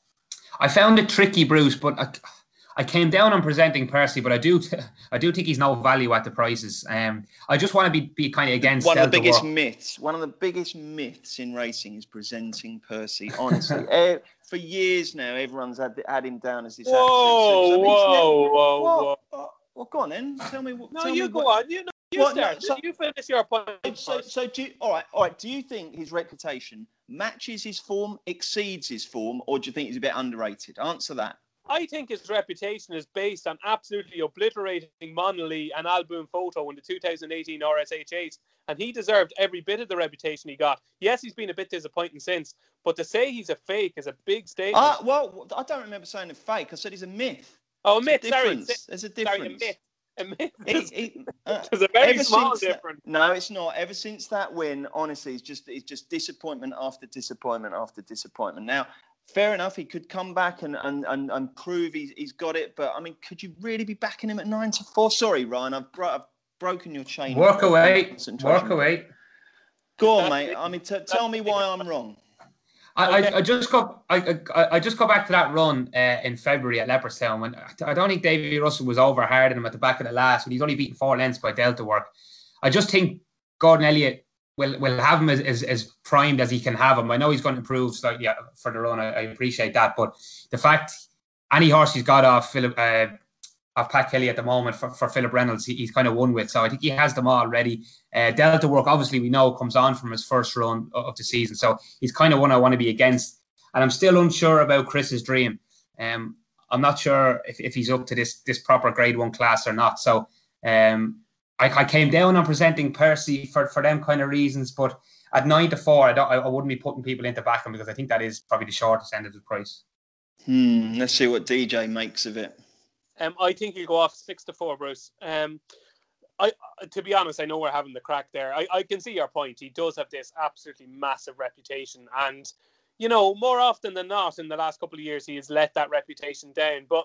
I found it tricky, Bruce, but I, I came down on Presenting Percy, but I do I do think he's no value at the prices. Um, I just want to be, be kind of against one of the Delta biggest work. myths. One of the biggest myths in racing is Presenting Percy. Honestly, eh, for years now, everyone's had, had him down as this. Whoa, absolute. So whoa, never, whoa, whoa, whoa! Well, go on then. Tell me. No, tell you me go what, on. You know, you what, start. No, so, you finish your point. So, so do you, all right, all right. Do you think his reputation matches his form, exceeds his form, or do you think he's a bit underrated? Answer that. I think his reputation is based on absolutely obliterating Monolly and Alboon Photo in the two thousand eighteen R S H eight, and he deserved every bit of the reputation he got. Yes, he's been a bit disappointing since, but to say he's a fake is a big statement. Uh, well, I don't remember saying a fake. I said he's a myth. Oh, a myth, a sorry. There's a difference. Sorry, a myth. A myth. It, it, uh, There's a very small difference. That, no, it's not. Ever since that win, honestly, it's just it's just disappointment after disappointment after disappointment. Now, fair enough, he could come back and and, and, and prove he's, he's got it, but I mean, could you really be backing him at nine to four? Sorry, Ryan, I've, bro- I've broken your chain. Work away. Work away. Go on, mate. I mean, t- tell me why I'm wrong. I, I, I just go I, I I just go back to that run uh, in February at Leopardstown when I don't think Davy Russell was over hard on him at the back of the last, when he's only beaten four lengths by Delta Work. I just think Gordon Elliott will will have him as, as, as primed as he can have him. I know he's going to improve slightly for the run. I, I appreciate that, but the fact any horse he's got off Philip uh, of Pat Kelly at the moment for, for Philip Reynolds. He, he's kind of won with, so I think he has them all ready. Uh, Delta Work, obviously, we know comes on from his first run of the season, so he's kind of one I want to be against. And I'm still unsure about Chris's Dream. Um, I'm not sure if, if he's up to this this proper Grade One class or not. So um, I, I came down on Presenting Percy for, for them kind of reasons, but at nine to four, I, don't, I wouldn't be putting people into back him because I think that is probably the shortest end of the price. Hmm. Let's see what D J makes of it. Um, I think he'll go off six to four, Bruce. Um, I, to be honest, I know we're having the crack there. I, I can see your point. He does have this absolutely massive reputation, and you know, more often than not, in the last couple of years, he has let that reputation down. But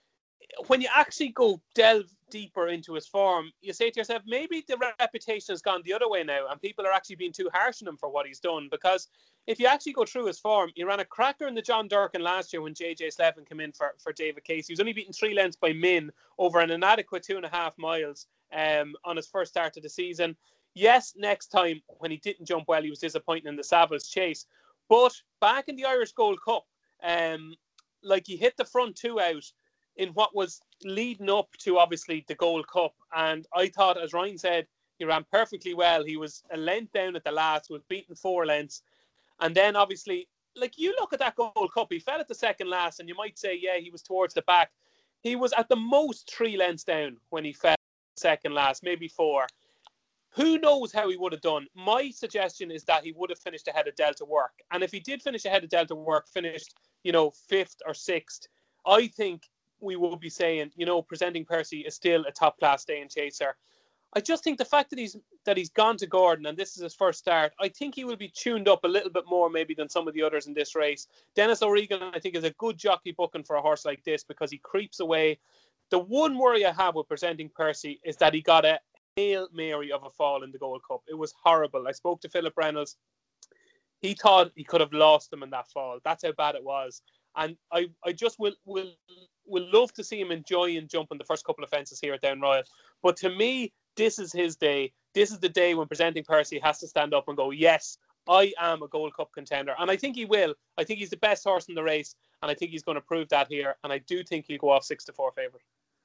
when you actually go delve deeper into his form, you say to yourself, maybe the reputation has gone the other way now, and people are actually being too harsh on him for what he's done. Because if you actually go through his form, he ran a cracker in the John Durkin last year when J J Slevin came in for, for David Casey. He was only beaten three lengths by Min over an inadequate two and a half miles um, on his first start of the season. Yes, next time when he didn't jump well, he was disappointing in the Savills Chase. But back in the Irish Gold Cup, um, like he hit the front two out in what was leading up to obviously the Gold Cup. And I thought, as Ryan said, he ran perfectly well. He was a length down at the last, was beaten four lengths. And then obviously, like you look at that Gold Cup, he fell at the second last and you might say, yeah, he was towards the back. He was at the most three lengths down when he fell second last, maybe four. Who knows how he would have done? My suggestion is that he would have finished ahead of Delta Work. And if he did finish ahead of Delta Work, finished, you know, fifth or sixth, I think we will be saying, you know, Presenting Percy is still a top-class staying chaser. I just think the fact that he's that he's gone to Gordon and this is his first start, I think he will be tuned up a little bit more maybe than some of the others in this race. Dennis O'Regan, I think, is a good jockey booking for a horse like this because he creeps away. The one worry I have with Presenting Percy is that he got a Hail Mary of a fall in the Gold Cup. It was horrible. I spoke to Philip Reynolds. He thought he could have lost them in that fall. That's how bad it was. And I, I just will, will, will love to see him enjoy and jump in the first couple of fences here at Down Royal. But to me, this is his day. This is the day when Presenting Percy has to stand up and go, yes, I am a Gold Cup contender. And I think he will. I think he's the best horse in the race. And I think he's going to prove that here. And I do think he'll go off six to four favourite.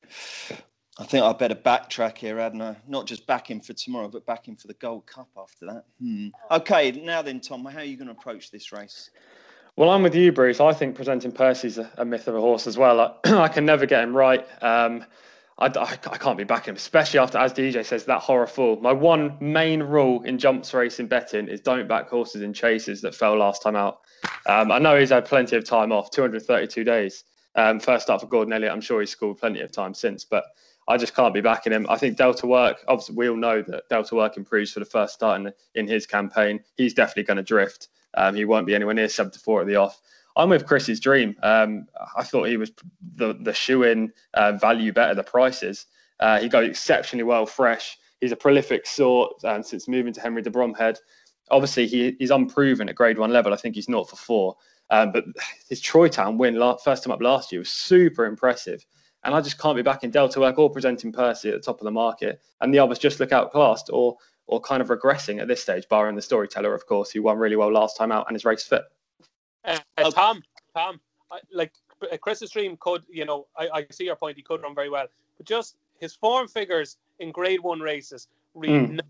I think I better backtrack here, hadn't I? Not just back him for tomorrow, but back him for the Gold Cup after that. Hmm. Okay, now then, Tom, how are you going to approach this race? Well, I'm with you, Bruce. I think Presenting Percy's a, a myth of a horse as well. I, I can never get him right. Um, I, I, I can't be backing him, especially after, as D J says, that horror fall. My one main rule in jumps racing betting is don't back horses in chases that fell last time out. Um, I know he's had plenty of time off, two hundred thirty-two days. Um, first start for Gordon Elliott. I'm sure he's scored plenty of time since, but I just can't be backing him. I think Delta Work, obviously we all know that Delta Work improves for the first start in, in his campaign. He's definitely going to drift. Um, he won't be anywhere near seven to four at the off. I'm with Chris's Dream. Um, I thought he was the, the shoe-in uh, value better, the prices. Uh, he got exceptionally well fresh. He's a prolific sort um, since moving to Henry de Bromhead. Obviously, he, he's unproven at grade one level. I think he's naught for four. Um, but his Troy Town win, last, first time up last year, was super impressive. And I just can't be backing Delta Work or Presenting Percy at the top of the market. And the others just look outclassed or or kind of regressing at this stage, barring the Storyteller, of course, who won really well last time out and is race fit. Uh, uh, Tom, Tom, I, like Chris's Dream could, you know, I, I see your point, he could run very well. But just his form figures in grade one races, read mm.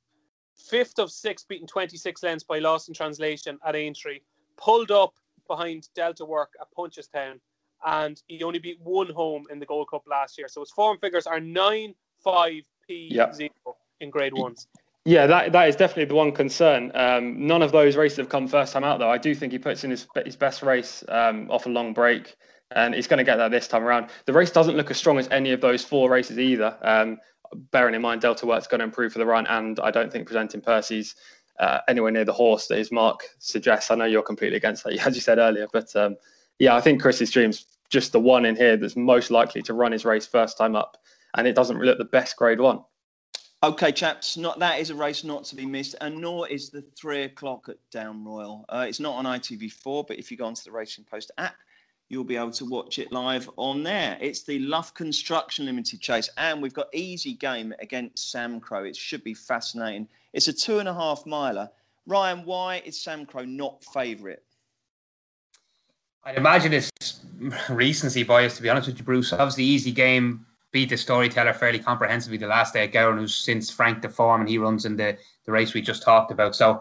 fifth of six, beaten twenty-six lengths by Lost in Translation at Aintree, pulled up behind Delta Work at Punchestown, and he only beat one home in the Gold Cup last year. So his form figures are nine, five, P, yep. zero in grade ones. Yeah, that that is definitely the one concern. Um, none of those races have come first time out, though. I do think he puts in his his best race um, off a long break, and he's going to get that this time around. The race doesn't look as strong as any of those four races either. Um, bearing in mind, Delta Work's going to improve for the run, and I don't think Presenting Percy's uh, anywhere near the horse that his mark suggests. I know you're completely against that, as you said earlier, but um, yeah, I think Chris's Dream's just the one in here that's most likely to run his race first time up, and it doesn't look the best grade one. Okay, chaps, not that is a race not to be missed, and nor is the three o'clock at Down Royal. Uh, it's not on I T V four, but if you go onto the Racing Post app, you'll be able to watch it live on there. It's the Luff Construction Limited Chase, and we've got Easy Game against Sam Crow. It should be fascinating. It's a two and a half miler. Ryan, why is Sam Crow not favourite? I'd imagine it's recency bias, to be honest with you, Bruce. Obviously, Easy Game beat the Storyteller fairly comprehensively the last day at Gowran, who's since Frank the form, and he runs in the, the race we just talked about. So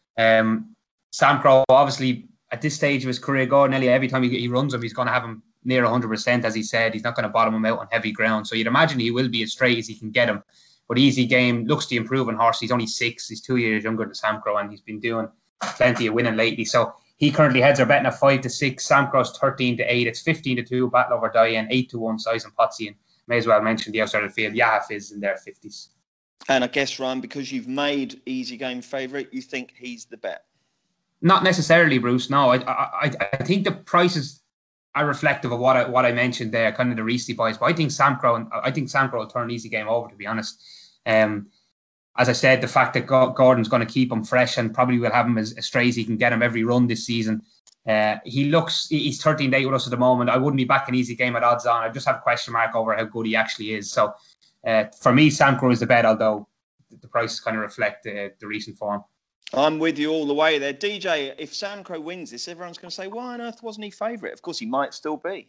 um, Sam Crow, obviously, at this stage of his career, God, nearly every time he, he runs him, he's going to have him near one hundred percent, as he said. He's not going to bottom him out on heavy ground. So you'd imagine he will be as straight as he can get him. But Easy Game looks the improving horse. He's only six. He's two years younger than Sam Crow, and he's been doing plenty of winning lately. So he currently heads are betting at five to six. Sam Crow's thirteen to eight. It's fifteen to two. Battle Over Diane, eight to one. Size and Potsy. And may as well mention the outside of the field. Yahaf is in their fifties. And I guess, Ryan, because you've made Easy Game favourite, you think he's the bet? Not necessarily, Bruce. No, I, I, I think the prices are reflective of what I, what I mentioned there, kind of the Reese boys. But I think Sam Crow, I think Sam Crow will turn Easy Game over, to be honest. Um, as I said, the fact that Gordon's going to keep him fresh and probably will have him as, as straight as he can get him every run this season. Uh, he looks, he's thirteen to eight with us at the moment. I wouldn't be backing Easy Game at odds on. I just have a question mark over how good he actually is. So uh, for me, Sam Crow is the bet, although the prices kind of reflect uh, the recent form. I'm with you all the way there. D J, if Sam Crow wins this, everyone's going to say, why on earth wasn't he favourite? Of course, he might still be.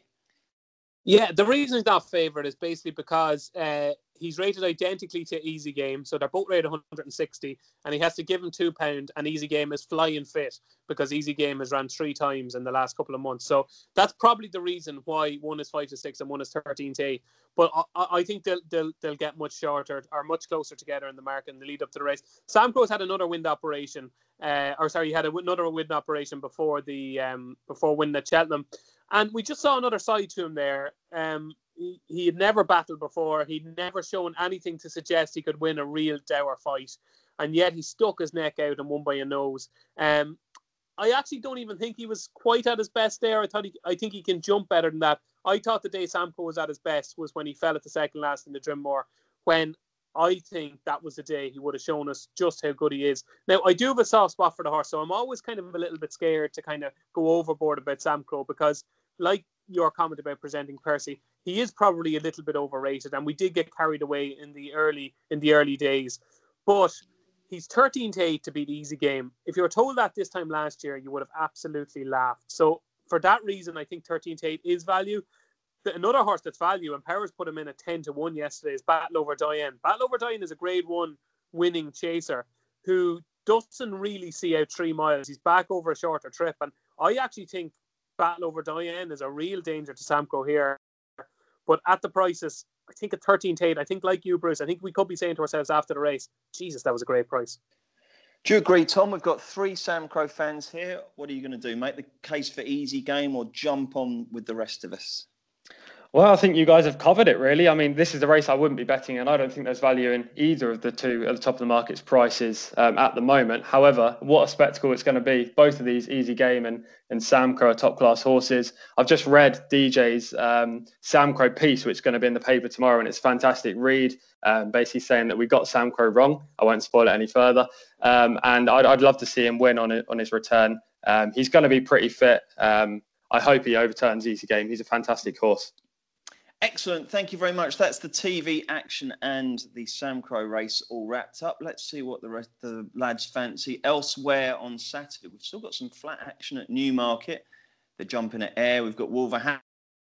Yeah, the reason he's not favourite is basically because uh, he's rated identically to Easy Game. So they're both rated one hundred sixty, and he has to give him two pounds, and Easy Game is flying fit because Easy Game has run three times in the last couple of months. So that's probably the reason why one is five to six and one is thirteen to eight. But I, I think they'll, they'll they'll get much shorter or much closer together in the market in the lead up to the race. Sam Crow's had another wind operation, uh, or sorry, he had a, another wind operation before the um, before winning at Cheltenham. And we just saw another side to him there. Um, he, he had never battled before. He'd never shown anything to suggest he could win a real dour fight. And yet he stuck his neck out and won by a nose. Um, I actually don't even think he was quite at his best there. I thought he, I think he can jump better than that. I thought the day Sam Crow was at his best was when he fell at the second last in the Drimore, when I think that was the day he would have shown us just how good he is. Now, I do have a soft spot for the horse, so I'm always kind of a little bit scared to kind of go overboard about Sam Crow because, like your comment about presenting Percy, he is probably a little bit overrated, and we did get carried away in the early in the early days. But he's thirteen to eight to beat Easy Game. If you were told that this time last year, you would have absolutely laughed. So for that reason, I think thirteen to eight is value. Another horse that's value, and Powers put him in at ten to one yesterday, is Battle Over Diane. Battle Over Diane is a grade one winning chaser who doesn't really see out three miles. He's back over a shorter trip, and I actually think Battle Over Diane is a real danger to Sam Crow here. But at the prices, I think at thirteen to eight, I think like you, Bruce, I think we could be saying to ourselves after the race, Jesus, that was a great price. Do you agree, Tom? We've got three Sam Crow fans here. What are you going to do? Make the case for Easy Game or jump on with the rest of us? Well, I think you guys have covered it, really. I mean, this is a race I wouldn't be betting, and I don't think there's value in either of the two at the top of the market's prices um, at the moment. However, what a spectacle it's going to be. Both of these, Easy Game and, and Sam Crow, are top-class horses. I've just read D J's um, Sam Crow piece, which is going to be in the paper tomorrow, and it's a fantastic read, um, basically saying that we got Sam Crow wrong. I won't spoil it any further. Um, and I'd, I'd love to see him win on it, on his return. Um, he's going to be pretty fit. Um, I hope he overturns Easy Game. He's a fantastic horse. Excellent. Thank you very much. That's the T V action and the Sam Crow race all wrapped up. Let's see what the rest of the lads fancy elsewhere on Saturday. We've still got some flat action at Newmarket. They're jumping at Ayr. We've got Wolverhampton.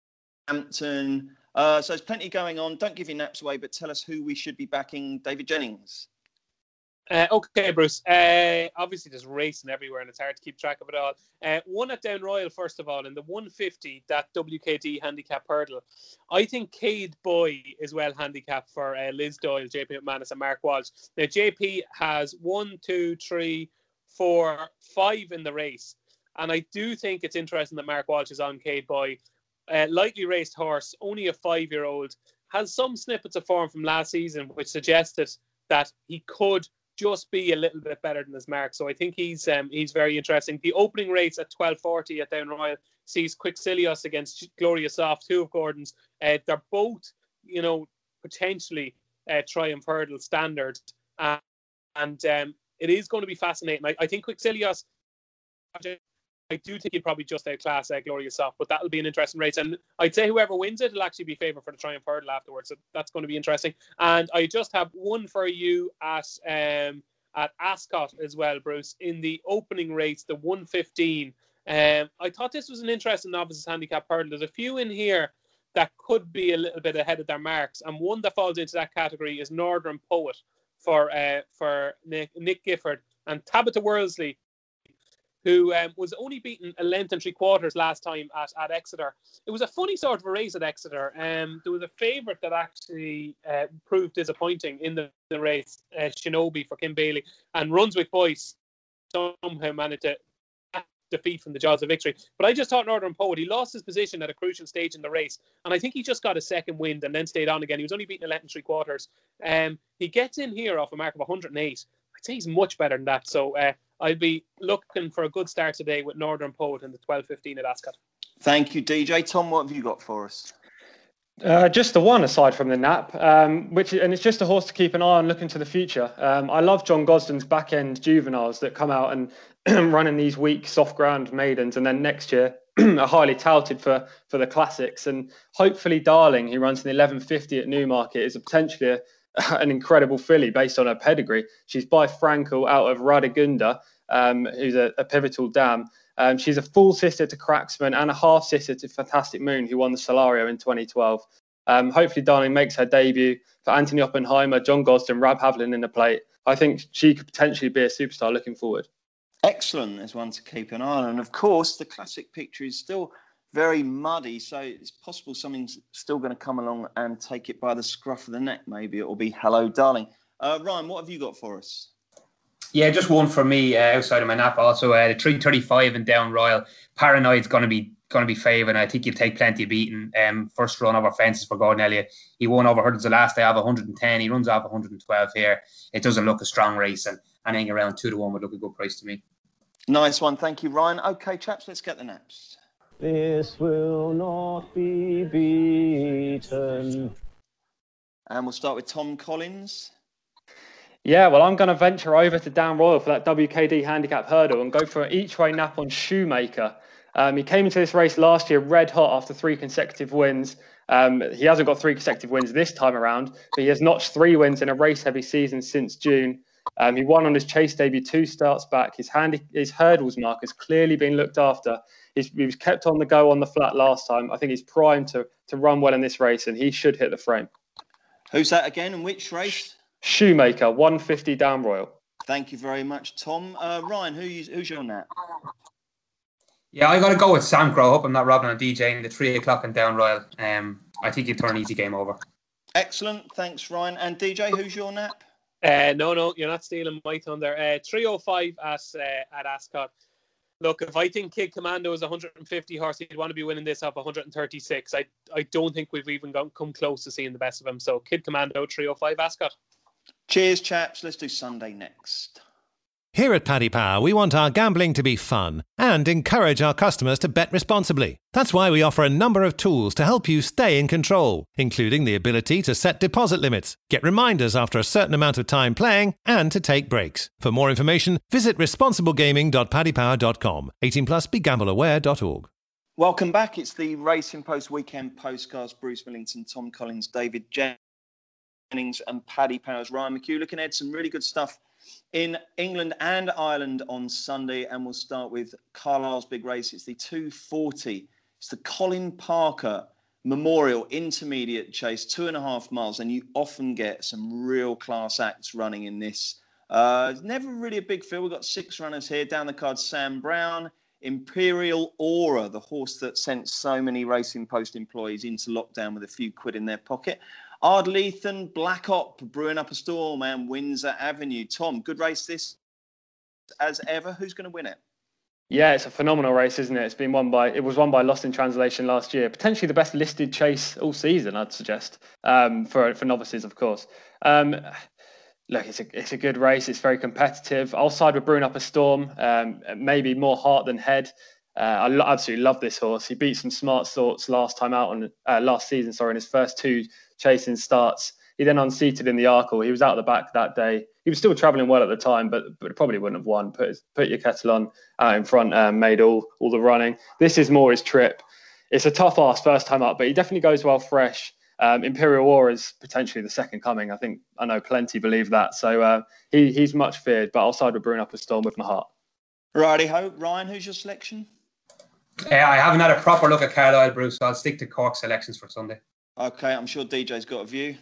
Uh, so there's plenty going on. Don't give your naps away, but tell us who we should be backing. David Jennings. Uh, okay, Bruce. Uh, obviously, there's racing everywhere, and it's hard to keep track of it all. Uh, one at Down Royal, first of all, in the one fifty, that W K D handicap hurdle. I think Cade Boy is well handicapped for uh, Liz Doyle, J P McManus, and Mark Walsh. Now, J P has one, two, three, four, five in the race, and I do think it's interesting that Mark Walsh is on Cade Boy. Uh, lightly raced horse, only a five-year-old, has some snippets of form from last season, which suggested that he could just be a little bit better than his mark. So I think he's um, he's very interesting. The opening race at twelve forty at Down Royal sees Quixilios against Gloria Soft, two of Gordon's. Uh, they're both, you know, potentially uh, Triumph Hurdle standard. Uh, and um, it is going to be fascinating. I, I think Quixilios, I do think he'd probably just outclass uh, Gloria Soft, but that'll be an interesting race. And I'd say whoever wins it will actually be favourite for the Triumph Hurdle afterwards. So that's going to be interesting. And I just have one for you at um, at Ascot as well, Bruce, in the opening race, the one fifteen. Um, I thought this was an interesting novices handicap hurdle. There's a few in here that could be a little bit ahead of their marks. And one that falls into that category is Northern Poet for uh, for Nick, Nick Gifford and Tabitha Worsley, who um, was only beaten a length and three quarters last time at, at Exeter. It was a funny sort of a race at Exeter. Um, there was a favourite that actually uh, proved disappointing in the, the race, uh, Shinobi for Kim Bailey, and Runswick Boys somehow managed to defeat from the jaws of victory. But I just thought Northern Poet, he lost his position at a crucial stage in the race, and I think he just got a second wind and then stayed on again. He was only beaten a length and three quarters. Um, he gets in here off a mark of one hundred eight. I'd say he's much better than that. So uh, I'd be looking for a good start today with Northern Poet in the twelve fifteen at Ascot. Thank you, D J. Tom, what have you got for us? Uh, just the one aside from the nap, um, which and it's just a horse to keep an eye on looking to the future. Um, I love John Gosden's back end juveniles that come out and run in these weak soft ground maidens, and then next year are highly touted for for the classics. And hopefully, Darling, who runs in the eleven fifty at Newmarket, is a potentially a, an incredible filly based on her pedigree. She's by Frankel out of Radagunda, um, who's a, a pivotal dam. Um, she's a full sister to Cracksman and a half sister to Fantastic Moon, who won the Solario in twenty twelve. Um, hopefully, Darling makes her debut for Anthony Oppenheimer, John Gosden, Rab Havlin in the plate. I think she could potentially be a superstar looking forward. Excellent. There's one to keep an eye on. And of course, the classic picture is still very muddy, so it's possible something's still going to come along and take it by the scruff of the neck. Maybe it will be Hello, Darling. Uh, Ryan, what have you got for us? Yeah, just one for me uh, outside of my nap. Also, uh, the three thirty-five and Down Royal. Paranoid's going to be going to be favoured. I think he'll take plenty of beating. Um, first run over fences for Gordon Elliott. He won over hurdles the last day of one hundred ten. He runs off one hundred twelve here. It doesn't look a strong race, and anything around two to one would look a good price to me. Nice one, thank you, Ryan. Okay, chaps, let's get the naps. This will not be beaten. And we'll start with Tom Collins. Yeah, well, I'm going to venture over to Down Royal for that W K D handicap hurdle and go for an each way nap on Shoemaker. Um, he came into this race last year red hot after three consecutive wins. Um, he hasn't got three consecutive wins this time around, but he has notched three wins in a race-heavy season since June. Um, he won on his chase debut two starts back. His, handy, his hurdles mark has clearly been looked after. He's, he was kept on the go on the flat last time. I think he's primed to, to run well in this race, and he should hit the frame. Who's that again, and which race? Shoemaker, one fifty Down Royal. Thank you very much, Tom. Uh, Ryan, who you, who's your nap? Yeah, I got to go with Sam Crow. Hope I'm not robbing on DJing the three o'clock and Down Royal. Um, I think he'd turn an easy game over. Excellent. Thanks, Ryan. And D J, who's your nap? Uh, no, no, you're not stealing my thunder. Uh, three oh five at uh, at Ascot. Look, if I think Kid Commando is one hundred fifty horse, he'd want to be winning this up one hundred thirty-six. I I don't think we've even gone, come close to seeing the best of him. So Kid Commando, three oh five Ascot. Cheers, chaps. Let's do Sunday next. Here at Paddy Power, we want our gambling to be fun and encourage our customers to bet responsibly. That's why we offer a number of tools to help you stay in control, including the ability to set deposit limits, get reminders after a certain amount of time playing, and to take breaks. For more information, visit responsible gaming dot paddy power dot com. eighteen plus, be gamble aware dot org. Welcome back. It's the Racing Post Weekend Postcards. Bruce Millington, Tom Collins, David Jennings and Paddy Powers. Ryan McHugh looking at some really good stuff in England and Ireland on Sunday, and we'll start with Carlisle's big race. It's the two forty. It's the Colin Parker Memorial Intermediate Chase, two and a half miles, and you often get some real class acts running in this. Uh, never really a big field. We've got six runners here. Down the card, Sam Brown, Imperial Aura, the horse that sent so many Racing Post employees into lockdown with a few quid in their pocket. Ardlethan, Black Op, brewing up a storm, and Windsor Avenue. Tom, good race this as ever. Who's going to win it? Yeah, it's a phenomenal race, isn't it? It's been won by it was won by Lost in Translation last year. Potentially the best listed chase all season, I'd suggest, um, for for novices, of course. Um, look, it's a it's a good race. It's very competitive. I'll side with Brewing Up a Storm. Um, maybe more heart than head. Uh, I lo- absolutely love this horse. He beat some smart sorts last time out on uh, last season. Sorry, in his first two chasing starts. He then unseated in the Arkle. He was out the back that day. He was still travelling well at the time, but but probably wouldn't have won. Put his, put your kettle on out in front, um, made all all the running. This is more his trip. It's a tough ask first time up, but he definitely goes well fresh. Um, Imperial War is potentially the second coming. I think I know plenty believe that. So uh, he he's much feared, but I'll side with Brewing Up a Storm with my heart. Righty ho, Ryan, who's your selection? Uh, I haven't had a proper look at Carlisle, Bruce, so I'll stick to Cork selections for Sunday. Okay, I'm sure D J's got a view.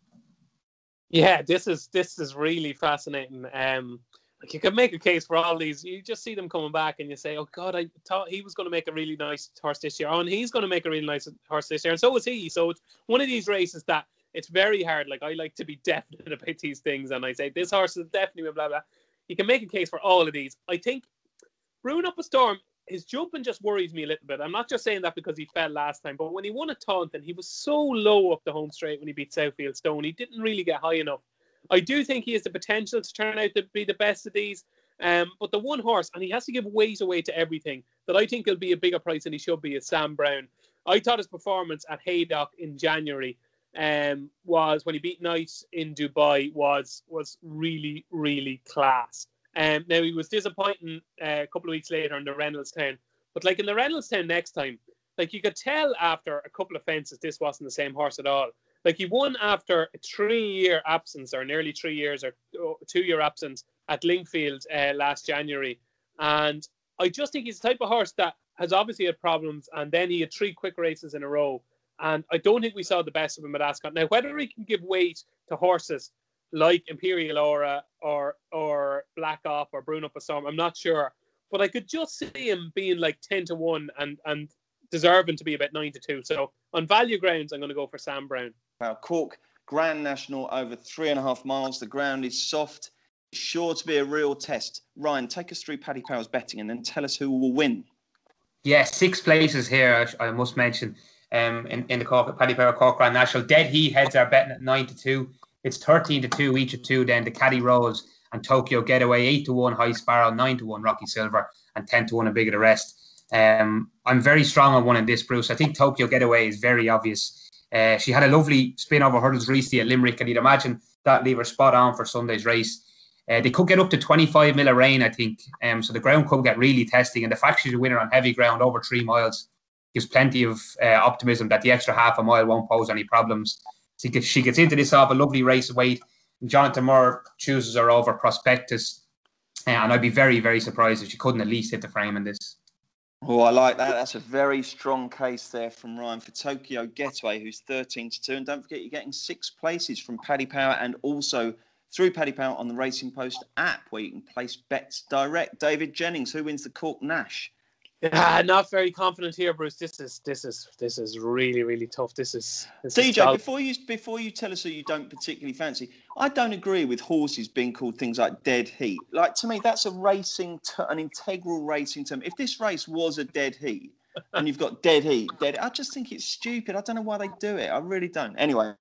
Yeah, this is this is really fascinating. Um, like you can make a case for all these. You just see them coming back, and you say, "Oh God, I thought he was going to make a really nice horse this year, oh, and he's going to make a really nice horse this year, and so is he." So it's one of these races that it's very hard. Like I like to be definite about these things, and I say this horse is definitely blah blah. You can make a case for all of these. I think Brewing Up a Storm. His jumping just worries me a little bit. I'm not just saying that because he fell last time, but when he won at Taunton, he was so low up the home straight when he beat Southfield Stone. He didn't really get high enough. I do think he has the potential to turn out to be the best of these. Um, but the one horse, and he has to give weight away to everything, that I think will be a bigger price than he should be is Sam Brown. I thought his performance at Haydock in January um, was, when he beat Knight in Dubai, was was really, really class. Um, now, he was disappointing uh, a couple of weeks later in the Reynoldstown. But like in the Reynoldstown next time, like you could tell after a couple of fences, this wasn't the same horse at all. Like he won after a three-year absence, or nearly three years, or two-year absence at Lingfield uh, last January. And I just think he's the type of horse that has obviously had problems. And then he had three quick races in a row. And I don't think we saw the best of him at Ascot. Now, whether he can give weight to horses like Imperial Aura or or Black Op or Brewing Up a Storm, I'm not sure. But I could just see him being like ten to one and, and deserving to be about nine to two. So on value grounds, I'm going to go for Sam Brown. Wow, Cork Grand National over three and a half miles. The ground is soft. It's sure to be a real test. Ryan, take us through Paddy Power's betting and then tell us who will win. Yeah, six places here, I, I must mention, um, in, in the Cork, Paddy Power Cork Grand National. Dead Heat heads are betting at nine to two. It's thirteen to two, each of two. Then the Caddy Rose and Tokyo Getaway, eight to one High Sparrow, nine to one Rocky Silver, and ten to one a Big of the Rest. Um, I'm very strong on one in this, Bruce. I think Tokyo Getaway is very obvious. Uh, she had a lovely spin over hurdles recently at Limerick, and you'd imagine that leave her spot on for Sunday's race. Uh, they could get up to twenty-five mil of rain, I think. Um, so the ground could get really testing, and the fact she's a winner on heavy ground over three miles gives plenty of uh, optimism that the extra half a mile won't pose any problems. So she gets, she gets into this off a lovely race weight. Jonathan Moore chooses her over Prospectus. Uh, and I'd be very, very surprised if she couldn't at least hit the frame in this. Oh, I like that. That's a very strong case there from Ryan for Tokyo Getaway, who's thirteen to two. And don't forget, you're getting six places from Paddy Power and also through Paddy Power on the Racing Post app, where you can place bets direct. David Jennings, who wins the Cork Nash? Yeah, not very confident here, Bruce. This is this is this is really really tough. This is this D J. Is before you before you tell us who you don't particularly fancy, I don't agree with horses being called things like Dead Heat. Like, to me, that's a racing, t- an integral racing term. If this race was a dead heat and you've got Dead Heat, dead, I just think it's stupid. I don't know why they do it. I really don't. Anyway,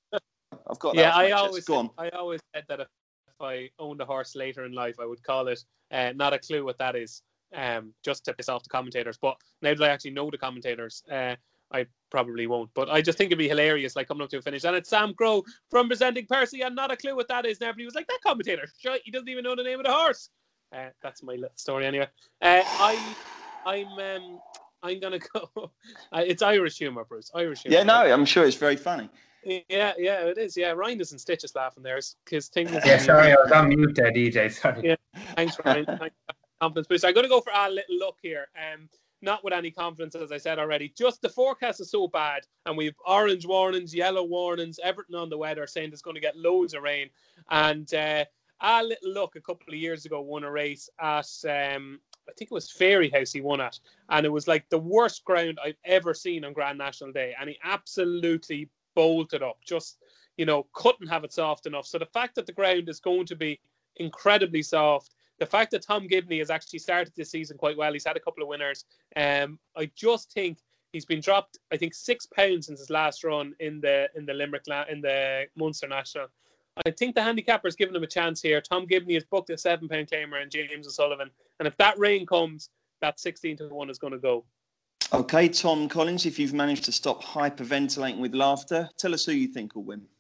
I've got that. Yeah, off my I chest. always Go said, on. I always said that if I owned a horse later in life, I would call it uh, not a clue what that is. Um, just to piss off the commentators. But now that I actually know the commentators, uh, I probably won't. But I just think it'd be hilarious, like coming up to a finish. And it's Sam Crow from presenting Percy, and not a clue what that is. And everybody was like, that commentator, shite, he doesn't even know the name of the horse. Uh, that's my little story anyway. Uh, I, I'm, um, I'm gonna go. Uh, it's Irish humour, Bruce. Irish humour. Yeah, no, I'm sure it's very funny. Yeah, yeah, it is. Yeah, Ryan doesn't stitch us laughing there because things. Yeah, sorry, I was on mute there, D J. Sorry. Yeah, thanks, Ryan. Thanks. Confidence boost. I'm going to go for a little luck here. Um, not with any confidence, as I said already. Just the forecast is so bad, and we've orange warnings, yellow warnings, everything on the weather saying it's going to get loads of rain. And uh, a little luck a couple of years ago won a race at um, I think it was Fairyhouse he won at, and it was like the worst ground I've ever seen on Grand National Day, and he absolutely bolted up. Just, you know, couldn't have it soft enough. So the fact that the ground is going to be incredibly soft. The fact that Tom Gibney has actually started this season quite well, he's had a couple of winners. Um, I just think he's been dropped, I think, six pounds since his last run in the in the Limerick in the Munster National. I think the handicapper's given him a chance here. Tom Gibney has booked a seven pound claimer and James O'Sullivan, and if that rain comes, that sixteen to one is going to go. Okay, Tom Collins, if you've managed to stop hyperventilating with laughter, tell us who you think will win.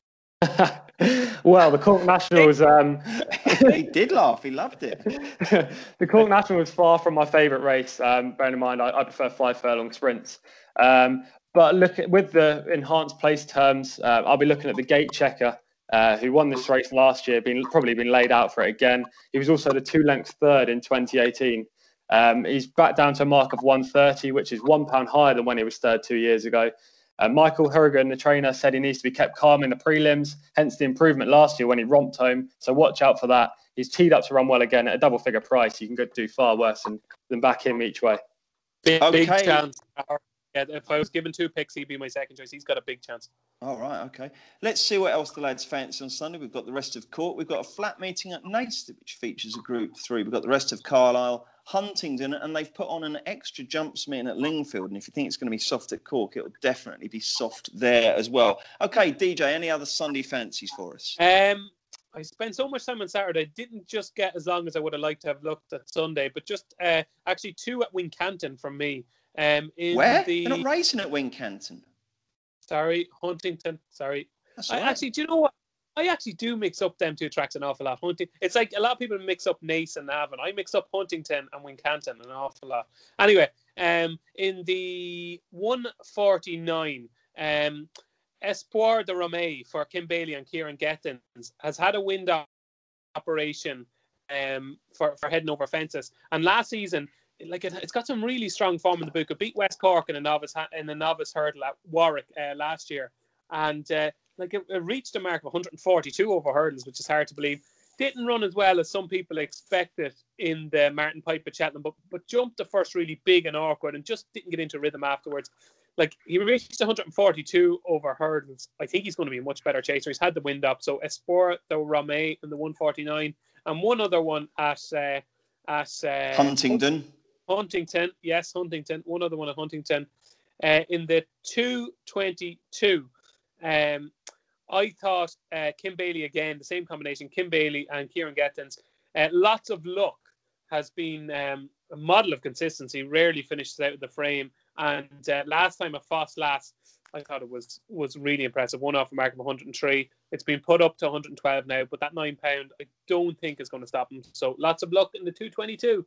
Well, the Cork National was... Um... He did laugh. He loved it. The Cork National was far from my favourite race. Um, bearing in mind, I, I prefer five furlong sprints. Um, but look at, with the enhanced place terms, uh, I'll be looking at the Gate Checker, uh, who won this race last year, been probably been laid out for it again. He was also the two-length third in twenty eighteen. Um, he's back down to a mark of one thirty, which is one pound higher than when he was third two years ago. Uh, Michael Hurrigan, the trainer, said he needs to be kept calm in the prelims, hence the improvement last year when he romped home. So watch out for that. He's teed up to run well again at a double-figure price. You can go do far worse than, than back him each way. Big, Okay. big chance. Yeah, if I was given two picks, he'd be my second choice. He's got a big chance. All right, okay. Let's see what else the lads fancy on Sunday. We've got the rest of Court. We've got a flat meeting at Naisted, which features a group three. We've got the rest of Carlisle, Huntingdon, and they've put on an extra jumps meeting at Lingfield. And if you think it's going to be soft at Cork, it'll definitely be soft there as well. Okay, D J, any other Sunday fancies for us? Um, I spent so much time on Saturday. Didn't just get as long as I would have liked to have looked at Sunday, but just uh, actually two at Wincanton from me. Um, in Where? The... They're not racing at Wincanton. Sorry, Huntington. Sorry. That's I all right. actually, do you know what? I actually do mix up them two tracks an awful lot. Hunting, it's like a lot of people mix up Naas and Navan. I mix up Huntington and Wincanton an awful lot. Anyway, um, in the one forty-nine, um, Espoir de Romay for Kim Bailey and Kieran Gettins has had a wind operation um, for, for heading over fences. And last season, like it, it's got some really strong form in the book. It beat West Cork in a novice in a novice hurdle at Warwick uh, last year, and uh, like it, it reached a mark of one forty-two over hurdles, which is hard to believe. Didn't run as well as some people expected in the Martin Pipe at Cheltenham, but but jumped the first really big and awkward, and just didn't get into rhythm afterwards. Like he reached one forty-two over hurdles. I think he's going to be a much better chaser. He's had the wind up. So Espoir de Romay in the one forty-nine, and one other one at uh, at uh, Huntingdon. Huntington, yes, Huntington. One other one at Huntington. Uh, in the two twenty-two, um, I thought uh, Kim Bailey again, the same combination, Kim Bailey and Kieran Gettins. Uh, lots of luck has been um, a model of consistency, rarely finishes out of the frame. And uh, last time at Foss Last, I thought it was was really impressive. One off a mark of one hundred three. It's been put up to one hundred twelve now, but that nine pound, I don't think is going to stop him. So lots of luck in the two twenty-two.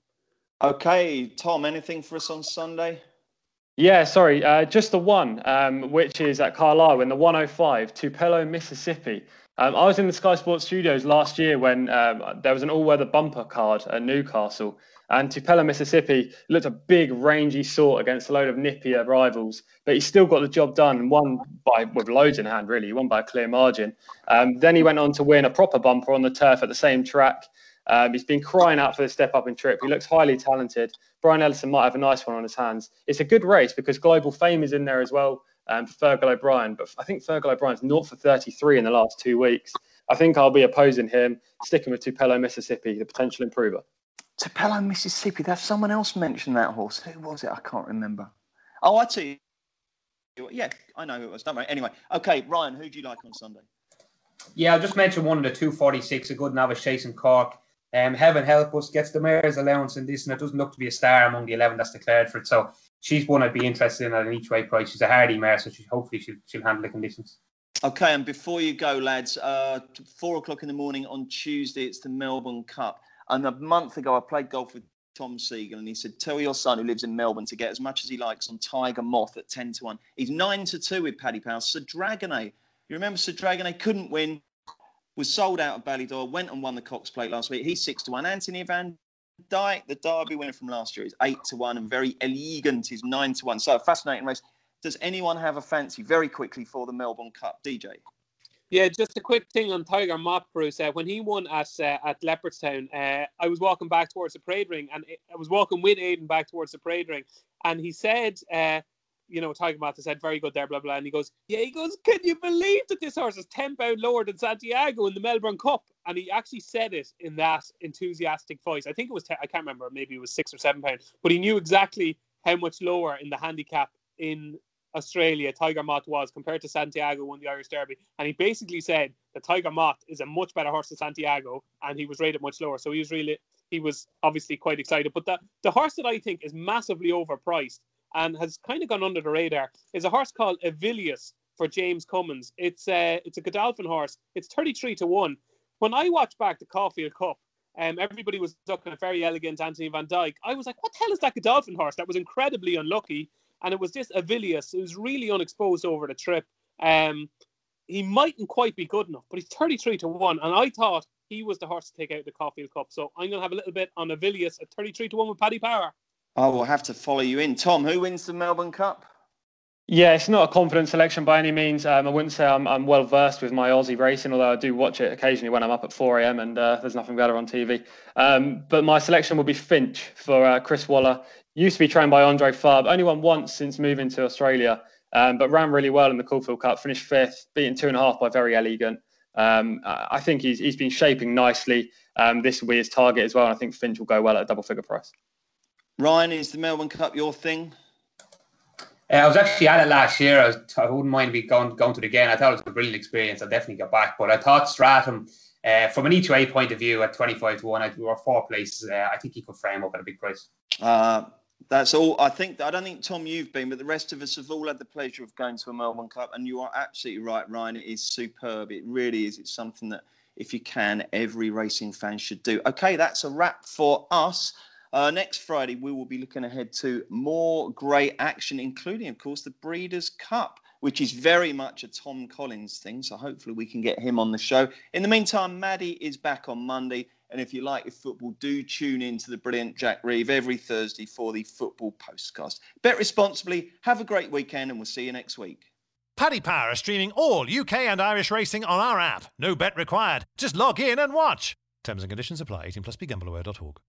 Okay, Tom, anything for us on Sunday? Yeah, sorry, uh, just the one, um, which is at Carlisle in the one oh five, Tupelo, Mississippi. Um, I was in the Sky Sports studios last year when um, there was an all-weather bumper card at Newcastle, and Tupelo, Mississippi looked a big, rangy sort against a load of nippier rivals, but he still got the job done and won by with loads in hand, really. He won by a clear margin. Um, then he went on to win a proper bumper on the turf at the same track. Um, he's been crying out for the step up in trip. He looks highly talented. Brian Ellison might have a nice one on his hands. It's a good race because Global Fame is in there as well um, for Fergal O'Brien. But I think Fergal O'Brien's naught for thirty-three in the last two weeks. I think I'll be opposing him, sticking with Tupelo, Mississippi, the potential improver. Tupelo, Mississippi. There's someone else mentioned that horse. Who was it? I can't remember. Oh, I tell you. Yeah, I know who it was. Don't worry. Anyway, okay, Ryan, who do you like on Sunday? Yeah, I'll just mention one of the two forty-six, a good novice chasing Cork. Um, heaven help us, gets the mayor's allowance in this, and it doesn't look to be a star among the eleven that's declared for it. So she's one I'd be interested in at an each way price. She's a hardy mare, so she, hopefully she'll, she'll handle the conditions. Okay, and before you go, lads, uh, four o'clock in the morning on Tuesday, it's the Melbourne Cup. And a month ago, I played golf with Tom Siegel, and he said, tell your son who lives in Melbourne to get as much as he likes on Tiger Moth at ten to one. He's nine to two with Paddy Power. Sir Dragonet, you remember Sir Dragonet couldn't win, was sold out of Ballydoyle, went and won the Cox Plate last week. He's six to one. Anthony Van Dyke, the Derby winner from last year, is eight to one, and Very Elegant is nine to one. So a fascinating race. Does anyone have a fancy very quickly for the Melbourne Cup? D J? Yeah, just a quick thing on Tiger Moth, Bruce. Uh, when he won at uh, at Leopardstown, uh, I was walking back towards the parade ring, and I was walking with Aidan back towards the parade ring, and he said, uh, you know, Tiger Moth said, very good there, blah, blah, and he goes, yeah, he goes, can you believe that this horse is ten pounds lower than Santiago in the Melbourne Cup? And he actually said it in that enthusiastic voice. I think it was, ten, I can't remember, maybe it was six or seven pounds, but he knew exactly how much lower in the handicap in Australia Tiger Moth was compared to Santiago won the Irish Derby. And he basically said that Tiger Moth is a much better horse than Santiago, and he was rated much lower. So he was really, he was obviously quite excited. But the, the horse that I think is massively overpriced and has kind of gone under the radar is a horse called Avilius for James Cummins. It's a, it's a Godolphin horse. It's thirty-three to one. When I watched back the Caulfield Cup, um, everybody was looking at Very Elegant Anthony Van Dyke. I was like, what the hell is that Godolphin horse? That was incredibly unlucky. And it was this Avilius. It was really unexposed over the trip. Um, he mightn't quite be good enough, but he's thirty-three to one. And I thought he was the horse to take out the Caulfield Cup. So I'm going to have a little bit on Avilius at thirty-three to one with Paddy Power. I will have to follow you in. Tom, who wins the Melbourne Cup? Yeah, it's not a confident selection by any means. Um, I wouldn't say I'm, I'm well versed with my Aussie racing, although I do watch it occasionally when I'm up at four a.m. and uh, there's nothing better on T V. Um, but my selection will be Finch for uh, Chris Waller. Used to be trained by Andre Fabre. Only won once since moving to Australia, um, but ran really well in the Caulfield Cup. Finished fifth, beaten two and a half by Very Elegant. Um, I think he's he's been shaping nicely. Um, this will be his target as well, and I think Finch will go well at a double figure price. Ryan, is the Melbourne Cup your thing? Uh, I was actually at it last year. I, was, I wouldn't mind be going, going to it again. I thought it was a brilliant experience. I'll definitely get back. But I thought Stratham, uh, from an each way point of view, at twenty-five to one, I, or four places, uh, I think he could frame up at a big price. Uh, that's all. I think. I don't think, Tom, you've been, but the rest of us have all had the pleasure of going to a Melbourne Cup. And you are absolutely right, Ryan. It is superb. It really is. It's something that, if you can, every racing fan should do. Okay, that's a wrap for us. Uh, next Friday, we will be looking ahead to more great action, including, of course, the Breeders' Cup, which is very much a Tom Collins thing. So hopefully we can get him on the show. In the meantime, Maddie is back on Monday. And if you like your football, do tune in to the brilliant Jack Reeve every Thursday for the Football Postcast. Bet responsibly. Have a great weekend, and we'll see you next week. Paddy Power are streaming all U K and Irish racing on our app. No bet required. Just log in and watch. Terms and conditions apply. eighteen plus, be gamble aware dot org.